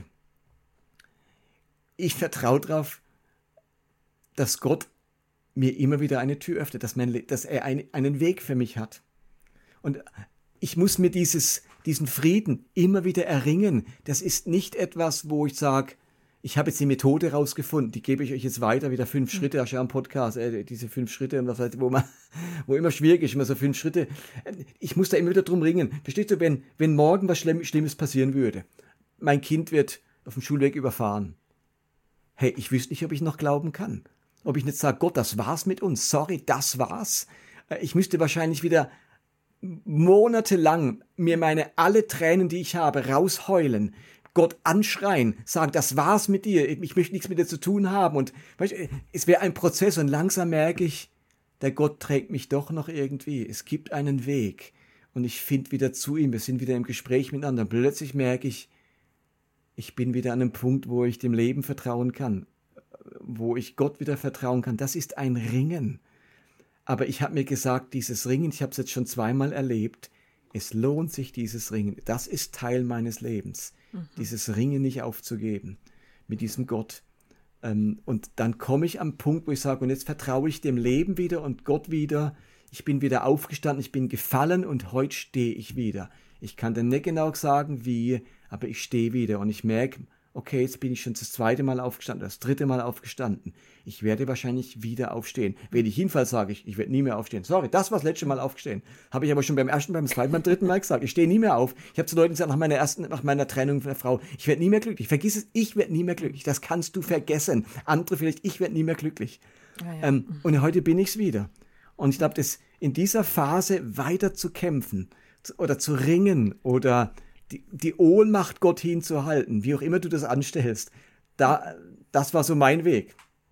Ich vertraue darauf, dass Gott mir immer wieder eine Tür öffnet, dass, mein, dass er ein, einen Weg für mich hat. Und ich muss mir dieses, diesen Frieden immer wieder erringen. Das ist nicht etwas, wo ich sage, ich habe jetzt die Methode rausgefunden, die gebe ich euch jetzt weiter, wieder fünf mhm. Schritte, hast du ja am Podcast, äh, diese fünf Schritte, wo, man, wo immer schwierig ist, immer so fünf Schritte. Ich muss da immer wieder drum ringen. Verstehst du, wenn, wenn morgen was Schlimm, Schlimmes passieren würde, mein Kind wird auf dem Schulweg überfahren. Hey, ich wüsste nicht, ob ich noch glauben kann. Ob ich nicht sage, Gott, das war's mit uns, sorry, das war's. Ich müsste wahrscheinlich wieder monatelang mir meine alle Tränen, die ich habe, rausheulen, Gott anschreien, sagen, das war's mit dir, ich möchte nichts mit dir zu tun haben. Und weißt, es wäre ein Prozess und langsam merke ich, der Gott trägt mich doch noch irgendwie. Es gibt einen Weg und ich finde wieder zu ihm, wir sind wieder im Gespräch miteinander. Und plötzlich merke ich, ich bin wieder an einem Punkt, wo ich dem Leben vertrauen kann, wo ich Gott wieder vertrauen kann. Das ist ein Ringen. Aber ich habe mir gesagt, dieses Ringen, ich habe es jetzt schon zweimal erlebt, es lohnt sich, dieses Ringen. Das ist Teil meines Lebens, mhm. dieses Ringen nicht aufzugeben mit diesem Gott. Ähm, und dann komme ich am Punkt, wo ich sage, und jetzt vertraue ich dem Leben wieder und Gott wieder. Ich bin wieder aufgestanden, ich bin gefallen und heute stehe ich wieder. Ich kann dann nicht genau sagen, wie, aber ich stehe wieder und ich merke, okay, jetzt bin ich schon das zweite Mal aufgestanden, das dritte Mal aufgestanden. Ich werde wahrscheinlich wieder aufstehen. Wenn ich hinfalle, sage ich, ich werde nie mehr aufstehen. Sorry, das war das letzte Mal aufstehen. Habe ich aber schon beim ersten, beim zweiten, beim dritten Mal gesagt. Ich stehe nie mehr auf. Ich habe zu Leuten gesagt, nach meiner ersten, nach meiner Trennung von der Frau, ich werde nie mehr glücklich. Vergiss es, ich werde nie mehr glücklich. Das kannst du vergessen. Andere vielleicht, ich werde nie mehr glücklich. Ah, ja. ähm, und heute bin ich es wieder. Und ich glaube, dass in dieser Phase weiter zu kämpfen oder zu ringen oder die, die Ohnmacht Gott hinzuhalten, wie auch immer du das anstellst, da, das war so mein Weg.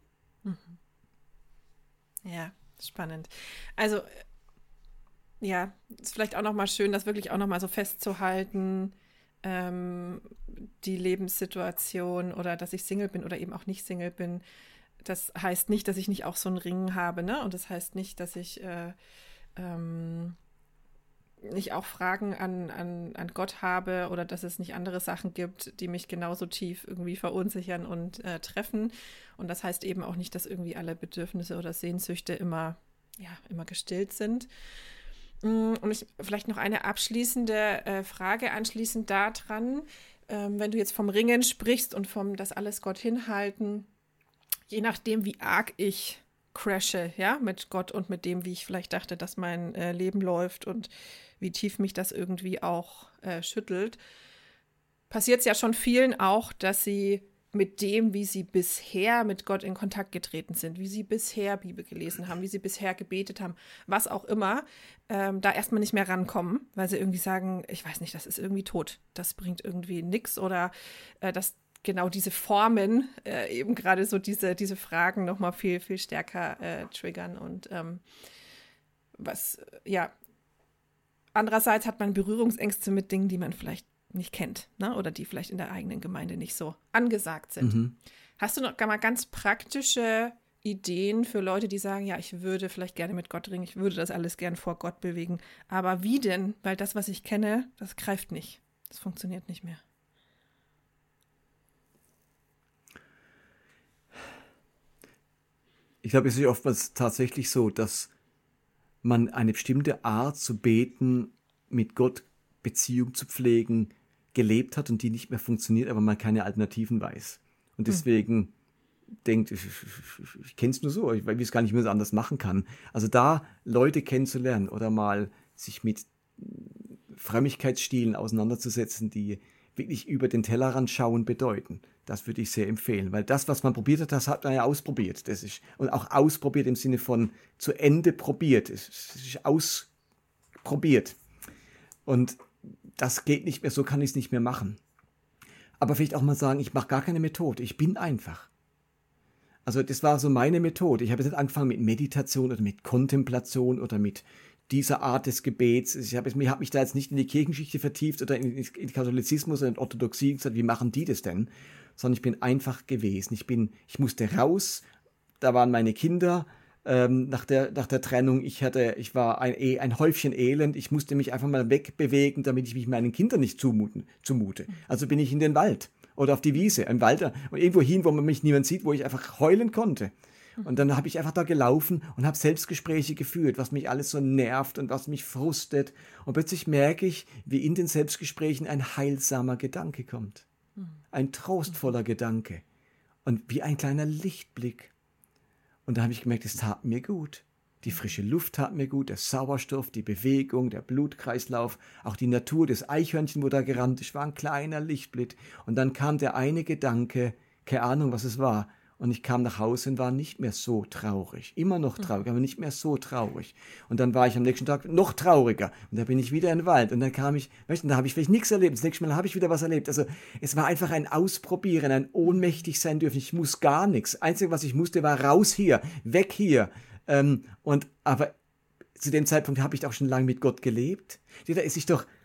Ja, spannend. Also, ja, ist vielleicht auch nochmal schön, das wirklich auch nochmal so festzuhalten, ähm, die Lebenssituation oder dass ich Single bin oder eben auch nicht Single bin. Das heißt nicht, dass ich nicht auch so einen Ring habe, ne? Und das heißt nicht, dass ich äh, ähm, nicht auch Fragen an, an, an Gott habe oder dass es nicht andere Sachen gibt, die mich genauso tief irgendwie verunsichern und äh, treffen. Und das heißt eben auch nicht, dass irgendwie alle Bedürfnisse oder Sehnsüchte immer, ja, immer gestillt sind. Und ich, vielleicht noch eine abschließende äh, Frage anschließend daran, ähm, wenn du jetzt vom Ringen sprichst und vom das alles Gott hinhalten, je nachdem, wie arg ich crashe, ja, mit Gott und mit dem, wie ich vielleicht dachte, dass mein äh, Leben läuft und wie tief mich das irgendwie auch äh, schüttelt, passiert es ja schon vielen auch, dass sie mit dem, wie sie bisher mit Gott in Kontakt getreten sind, wie sie bisher Bibel gelesen haben, wie sie bisher gebetet haben, was auch immer, ähm, da erstmal nicht mehr rankommen, weil sie irgendwie sagen, ich weiß nicht, das ist irgendwie tot, das bringt irgendwie nichts oder äh, das genau diese Formen äh, eben gerade so diese, diese Fragen nochmal viel, viel stärker äh, triggern und ähm, was, ja, andererseits hat man Berührungsängste mit Dingen, die man vielleicht nicht kennt, ne? Oder die vielleicht in der eigenen Gemeinde nicht so angesagt sind. Mhm. Hast du noch mal ganz praktische Ideen für Leute, die sagen, ja, ich würde vielleicht gerne mit Gott ringen, ich würde das alles gern vor Gott bewegen, aber wie denn? Weil das, was ich kenne, das greift nicht. Das funktioniert nicht mehr. Ich glaube, es ist oftmals tatsächlich so, dass man eine bestimmte Art zu beten, mit Gott Beziehung zu pflegen, gelebt hat und die nicht mehr funktioniert, aber man keine Alternativen weiß. Und deswegen hm. denkt, ich, ich, ich kenne es nur so, ich weiß gar nicht, wie man es anders machen kann. Also da Leute kennenzulernen oder mal sich mit Frömmigkeitsstilen auseinanderzusetzen, die wirklich über den Tellerrand schauen bedeuten. Das würde ich sehr empfehlen, weil das, was man probiert hat, das hat man ja ausprobiert. Das ist, und auch ausprobiert im Sinne von zu Ende probiert. Es ist ausprobiert. Und das geht nicht mehr, so kann ich es nicht mehr machen. Aber vielleicht auch mal sagen, ich mache gar keine Methode, ich bin einfach. Also das war so meine Methode. Ich habe jetzt nicht angefangen mit Meditation oder mit Kontemplation oder mit dieser Art des Gebets. Ich habe hab mich da jetzt nicht in die Kirchengeschichte vertieft oder in, in den Katholizismus oder in Orthodoxie und gesagt, wie machen die das denn? Sondern ich bin einfach gewesen. Ich bin, ich musste raus, da waren meine Kinder, ähm, nach der, nach der Trennung, ich hatte, ich war ein, ein Häufchen Elend, ich musste mich einfach mal wegbewegen, damit ich mich meinen Kindern nicht zumuten, zumute. Also bin ich in den Wald oder auf die Wiese, im Wald, und irgendwo hin, wo man mich niemand sieht, wo ich einfach heulen konnte. Und dann habe ich einfach da gelaufen und habe Selbstgespräche geführt, was mich alles so nervt und was mich frustet. Und plötzlich merke ich, wie in den Selbstgesprächen ein heilsamer Gedanke kommt. Ein trostvoller Gedanke. Und wie ein kleiner Lichtblick. Und da habe ich gemerkt, es tat mir gut. Die frische Luft tat mir gut, der Sauerstoff, die Bewegung, der Blutkreislauf, auch die Natur, das Eichhörnchen, wo da gerannt ist, war ein kleiner Lichtblick. Und dann kam der eine Gedanke, keine Ahnung, was es war. Und ich kam nach Hause und war nicht mehr so traurig. Immer noch traurig, aber nicht mehr so traurig. Und dann war ich am nächsten Tag noch trauriger. Und da bin ich wieder in den Wald. Und dann kam ich, weißt du, da habe ich vielleicht nichts erlebt. Das nächste Mal habe ich wieder was erlebt. Also es war einfach ein Ausprobieren, ein ohnmächtig sein dürfen. Ich muss gar nichts. Das Einzige, was ich musste, war raus hier, weg hier. Ähm, und aber zu dem Zeitpunkt habe ich auch schon lange mit Gott gelebt. Da ist ich doch,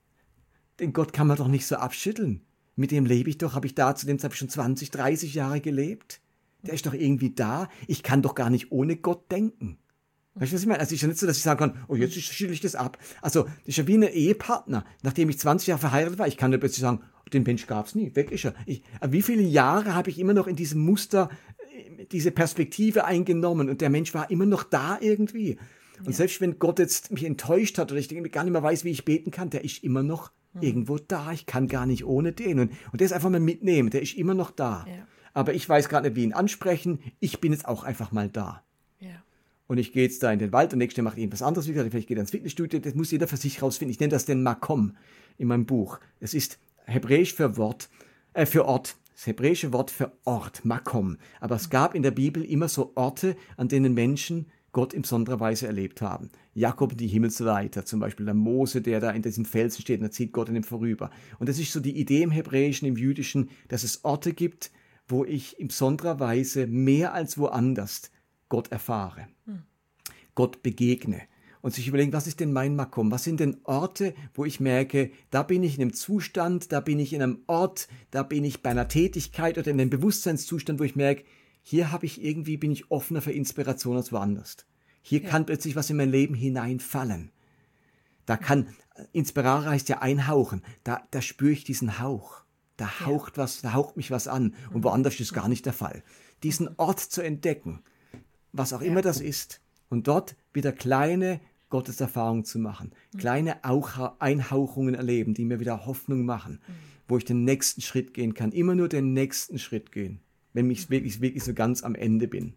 den Gott kann man doch nicht so abschütteln. Mit dem lebe ich doch, habe ich da zu dem Zeitpunkt schon zwanzig, dreißig Jahre gelebt. Der ist doch irgendwie da. Ich kann doch gar nicht ohne Gott denken. Weißt du, was ich meine? Also es ist ja nicht so, dass ich sagen kann, oh, jetzt schüttle ich das ab. Also das ist ja wie ein Ehepartner. Nachdem ich zwanzig Jahre verheiratet war, ich kann nicht plötzlich sagen, den Mensch gab es nie, weg ist er. Ich, wie viele Jahre habe ich immer noch in diesem Muster diese Perspektive eingenommen und der Mensch war immer noch da irgendwie. Und ja. Selbst wenn Gott jetzt mich enttäuscht hat oder ich gar nicht mehr weiß, wie ich beten kann, der ist immer noch mhm. irgendwo da. Ich kann gar nicht ohne den. Und, und der ist einfach mal mitnehmen, der ist immer noch da. Ja. Aber ich weiß gerade nicht, wie ihn ansprechen. Ich bin jetzt auch einfach mal da. Ja. Und ich gehe jetzt da in den Wald und nächstes Mal mache ich irgendwas anderes. Wie gesagt, vielleicht geht er ins Fitnessstudio. Das muss jeder für sich rausfinden. Ich nenne das den Makom in meinem Buch. Es ist hebräisch für Wort, äh, für Ort. Das hebräische Wort für Ort, Makom. Aber es gab in der Bibel immer so Orte, an denen Menschen Gott in besonderer Weise erlebt haben. Jakob und die Himmelsleiter, zum Beispiel der Mose, der da in diesem Felsen steht, und da zieht Gott an ihm vorüber. Und das ist so die Idee im Hebräischen, im Jüdischen, dass es Orte gibt, wo ich in besonderer Weise mehr als woanders Gott erfahre, hm. Gott begegne. Und sich überlegen, was ist denn mein Makom? Was sind denn Orte, wo ich merke, da bin ich in einem Zustand, da bin ich in einem Ort, da bin ich bei einer Tätigkeit oder in einem Bewusstseinszustand, wo ich merke, hier habe ich irgendwie, bin ich offener für Inspiration als woanders. Hier ja. kann plötzlich was in mein Leben hineinfallen. Da kann, Inspirare heißt ja einhauchen, da, da spüre ich diesen Hauch. Da ja. haucht was, da haucht mich was an. Und woanders ist gar nicht der Fall. Diesen Ort zu entdecken, was auch ja. immer das ist, und dort wieder kleine Gotteserfahrungen zu machen, mhm. kleine Auch- Einhauchungen erleben, die mir wieder Hoffnung machen, mhm. wo ich den nächsten Schritt gehen kann, immer nur den nächsten Schritt gehen, wenn ich wirklich, wirklich so ganz am Ende bin.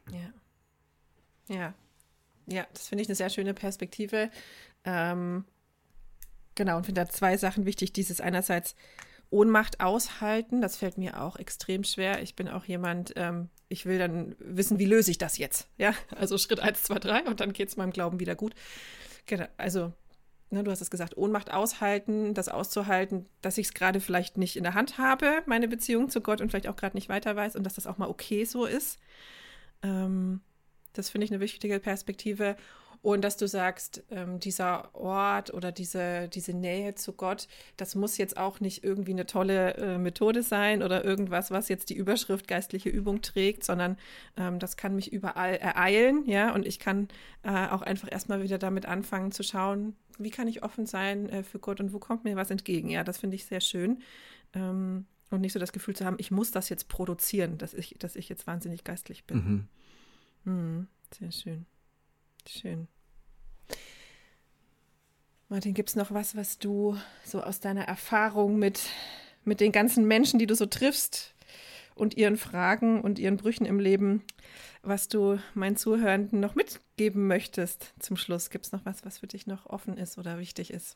Ja, ja, ja, das finde ich eine sehr schöne Perspektive. Ähm, genau, und finde da zwei Sachen wichtig. Dieses einerseits Ohnmacht aushalten, das fällt mir auch extrem schwer. Ich bin auch jemand, ähm, ich will dann wissen, wie löse ich das jetzt? Ja, also Schritt eins, zwei, drei und dann geht es meinem Glauben wieder gut. Genau, also ne, du hast es gesagt, Ohnmacht aushalten, das auszuhalten, dass ich es gerade vielleicht nicht in der Hand habe, meine Beziehung zu Gott, und vielleicht auch gerade nicht weiter weiß und dass das auch mal okay so ist. Ähm, das finde ich eine wichtige Perspektive. Und dass du sagst, ähm, dieser Ort oder diese, diese Nähe zu Gott, das muss jetzt auch nicht irgendwie eine tolle äh, Methode sein oder irgendwas, was jetzt die Überschrift geistliche Übung trägt, sondern ähm, das kann mich überall ereilen, ja, und ich kann äh, auch einfach erstmal wieder damit anfangen zu schauen, wie kann ich offen sein äh, für Gott und wo kommt mir was entgegen, ja, das finde ich sehr schön. Ähm, und nicht so das Gefühl zu haben, ich muss das jetzt produzieren, dass ich, dass ich jetzt wahnsinnig geistlich bin. Mhm. Mhm, sehr schön. Schön. Martin, gibt es noch was, was du so aus deiner Erfahrung mit, mit den ganzen Menschen, die du so triffst und ihren Fragen und ihren Brüchen im Leben, was du meinen Zuhörenden noch mitgeben möchtest zum Schluss? Gibt es noch was, was für dich noch offen ist oder wichtig ist?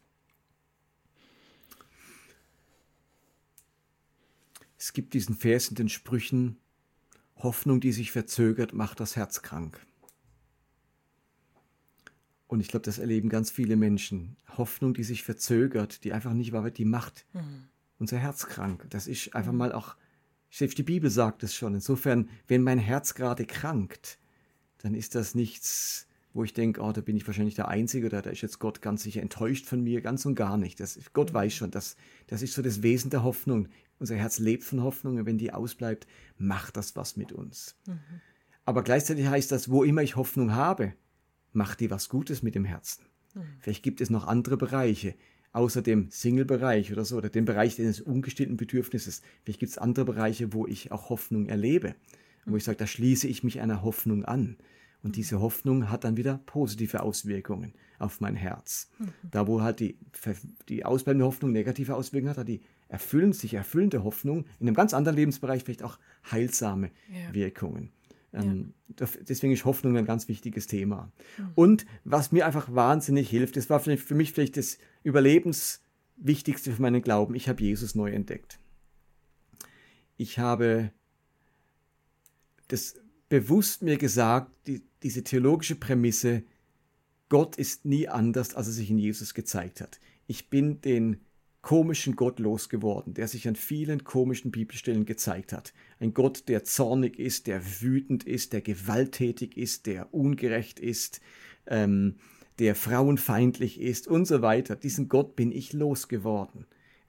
Es gibt diesen Vers in den Sprüchen: Hoffnung, die sich verzögert, macht das Herz krank. Und ich glaube, das erleben ganz viele Menschen. Hoffnung, die sich verzögert, die einfach nicht wahr wird, die macht mhm. unser Herz krank. Das ist einfach mhm. mal auch, selbst die Bibel sagt es schon. Insofern, wenn mein Herz gerade krankt, dann ist das nichts, wo ich denke, oh, da bin ich wahrscheinlich der Einzige oder da ist jetzt Gott ganz sicher enttäuscht von mir, ganz und gar nicht. Das, Gott mhm. weiß schon, das, das ist so das Wesen der Hoffnung. Unser Herz lebt von Hoffnung und wenn die ausbleibt, macht das was mit uns. Mhm. Aber gleichzeitig heißt das, wo immer ich Hoffnung habe, macht die was Gutes mit dem Herzen. Mhm. Vielleicht gibt es noch andere Bereiche, außer dem Single-Bereich oder so, oder dem Bereich eines ungestillten Bedürfnisses. Vielleicht gibt es andere Bereiche, wo ich auch Hoffnung erlebe. Mhm. Wo ich sage, da schließe ich mich einer Hoffnung an. Und mhm. diese Hoffnung hat dann wieder positive Auswirkungen auf mein Herz. Mhm. Da, wo halt die, die ausbleibende Hoffnung negative Auswirkungen hat, hat die erfüllend, sich erfüllende Hoffnung in einem ganz anderen Lebensbereich vielleicht auch heilsame ja. Wirkungen. Ähm, ja. Deswegen ist Hoffnung ein ganz wichtiges Thema. Mhm. Und was mir einfach wahnsinnig hilft, das war für mich vielleicht das Überlebenswichtigste für meinen Glauben, ich habe Jesus neu entdeckt. Ich habe das bewusst mir gesagt, die, diese theologische Prämisse, Gott ist nie anders, als er sich in Jesus gezeigt hat. Ich bin den komischen Gott losgeworden, der sich an vielen komischen Bibelstellen gezeigt hat. Ein Gott, der zornig ist, der wütend ist, der gewalttätig ist, der ungerecht ist, ähm, der frauenfeindlich ist und so weiter. Diesen Gott bin ich losgeworden,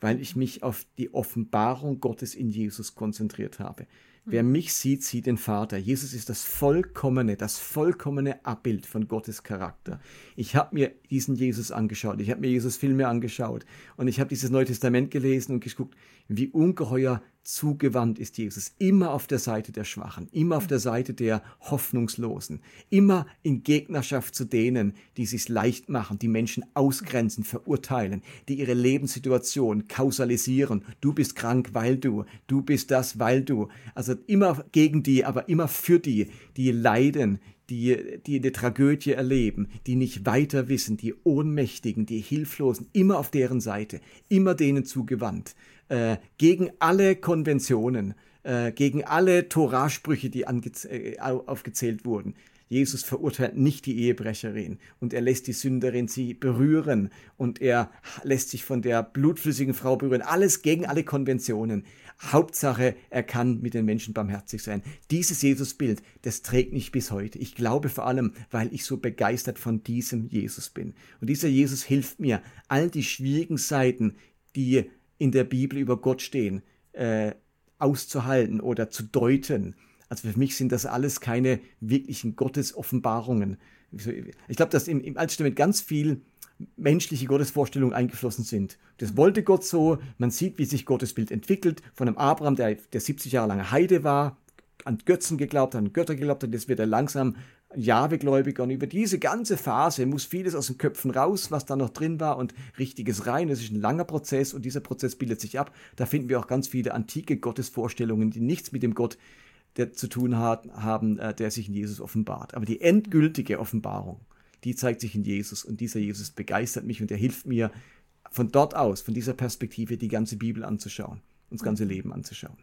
weil ich mich auf die Offenbarung Gottes in Jesus konzentriert habe. Wer mich sieht, sieht den Vater. Jesus ist das vollkommene, das vollkommene Abbild von Gottes Charakter. Ich habe mir diesen Jesus angeschaut, ich habe mir Jesus Filme angeschaut und ich habe dieses Neue Testament gelesen und geguckt, wie ungeheuer zugewandt ist Jesus. Immer auf der Seite der Schwachen, immer auf der Seite der Hoffnungslosen, immer in Gegnerschaft zu denen, die es sich leicht machen, die Menschen ausgrenzen, verurteilen, die ihre Lebenssituation kausalisieren. Du bist krank, weil du, du bist das, weil du. Also immer gegen die, aber immer für die, die leiden, die, die eine Tragödie erleben, die nicht weiter wissen, die Ohnmächtigen, die Hilflosen, immer auf deren Seite, immer denen zugewandt, äh, gegen alle Konventionen, äh, gegen alle Torasprüche, die ange- äh, aufgezählt wurden. Jesus verurteilt nicht die Ehebrecherin und er lässt die Sünderin sie berühren und er lässt sich von der blutflüssigen Frau berühren. Alles gegen alle Konventionen. Hauptsache, er kann mit den Menschen barmherzig sein. Dieses Jesusbild, das trägt mich bis heute. Ich glaube vor allem, weil ich so begeistert von diesem Jesus bin. Und dieser Jesus hilft mir, all die schwierigen Seiten, die in der Bibel über Gott stehen, äh, auszuhalten oder zu deuten. Also für mich sind das alles keine wirklichen Gottesoffenbarungen. Ich glaube, dass im, im Alten Testament ganz viel menschliche Gottesvorstellungen eingeflossen sind. Das wollte Gott so. Man sieht, wie sich Gottes Bild entwickelt. Von einem Abraham, der, der siebzig Jahre lang Heide war, an Götzen geglaubt hat, an Götter geglaubt hat, jetzt wird er langsam Jahwe-Gläubiger. Und über diese ganze Phase muss vieles aus den Köpfen raus, was da noch drin war, und Richtiges rein. Das ist ein langer Prozess und dieser Prozess bildet sich ab. Da finden wir auch ganz viele antike Gottesvorstellungen, die nichts mit dem Gott der zu tun hat, haben, der sich in Jesus offenbart. Aber die endgültige Offenbarung, die zeigt sich in Jesus, und dieser Jesus begeistert mich und er hilft mir, von dort aus, von dieser Perspektive, die ganze Bibel anzuschauen, und das ganze Leben anzuschauen.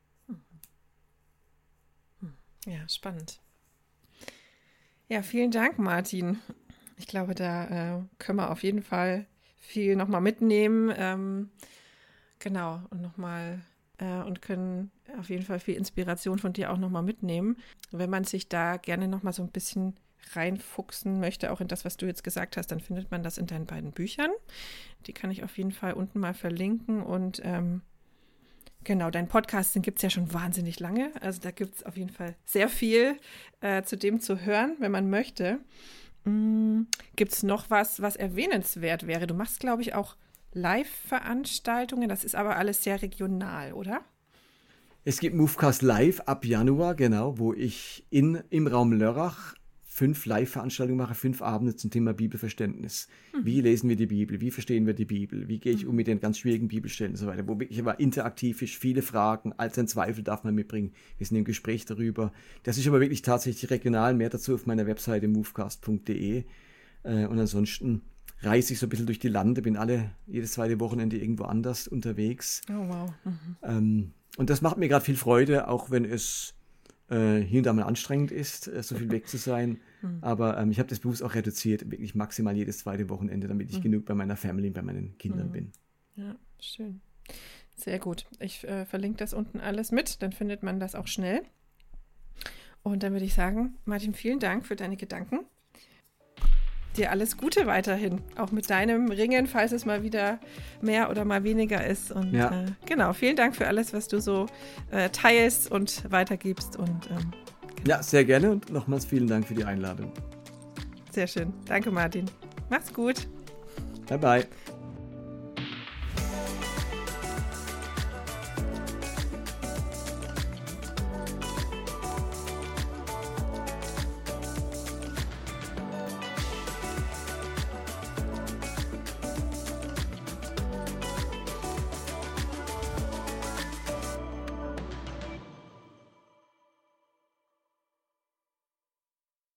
Ja, spannend. Ja, vielen Dank, Martin. Ich glaube, da äh, können wir auf jeden Fall viel nochmal mitnehmen. Ähm, genau, und nochmal äh, und können auf jeden Fall viel Inspiration von dir auch nochmal mitnehmen. Wenn man sich da gerne nochmal so ein bisschen reinfuchsen möchte, auch in das, was du jetzt gesagt hast, dann findet man das in deinen beiden Büchern. Die kann ich auf jeden Fall unten mal verlinken. Und ähm, genau, dein Podcast, den gibt es ja schon wahnsinnig lange. Also da gibt es auf jeden Fall sehr viel äh, zu dem zu hören, wenn man möchte. Mhm. Gibt es noch was, was erwähnenswert wäre? Du machst, glaube ich, auch Live-Veranstaltungen. Das ist aber alles sehr regional, oder? Es gibt Movecast Live ab Januar, genau, wo ich in, im Raum Lörrach fünf Live-Veranstaltungen mache, fünf Abende zum Thema Bibelverständnis. Mhm. Wie lesen wir die Bibel? Wie verstehen wir die Bibel? Wie gehe ich um mit den ganz schwierigen Bibelstellen und so weiter? Wo wirklich aber interaktiv ist, viele Fragen, als ein Zweifel darf man mitbringen. Wir sind im Gespräch darüber. Das ist aber wirklich tatsächlich regional. Mehr dazu auf meiner Webseite movecast punkt de. Und ansonsten reise ich so ein bisschen durch die Lande, bin alle jedes zweite Wochenende irgendwo anders unterwegs. Oh, wow. Mhm. Ähm, und das macht mir gerade viel Freude, auch wenn es äh, hier und da mal anstrengend ist, äh, so viel weg zu sein. Mhm. Aber ähm, ich habe das bewusst auch reduziert, wirklich maximal jedes zweite Wochenende, damit ich mhm. genug bei meiner Family, bei meinen Kindern mhm. bin. Ja, schön. Sehr gut. Ich äh, verlinke das unten alles mit, dann findet man das auch schnell. Und dann würde ich sagen, Martin, vielen Dank für deine Gedanken. Dir alles Gute weiterhin, auch mit deinem Ringen, falls es mal wieder mehr oder mal weniger ist. Und ja. äh, genau, vielen Dank für alles, was du so äh, teilst und weitergibst. Und, ähm, genau. Ja, sehr gerne und nochmals vielen Dank für die Einladung. Sehr schön. Danke, Martin. Mach's gut. Bye, bye.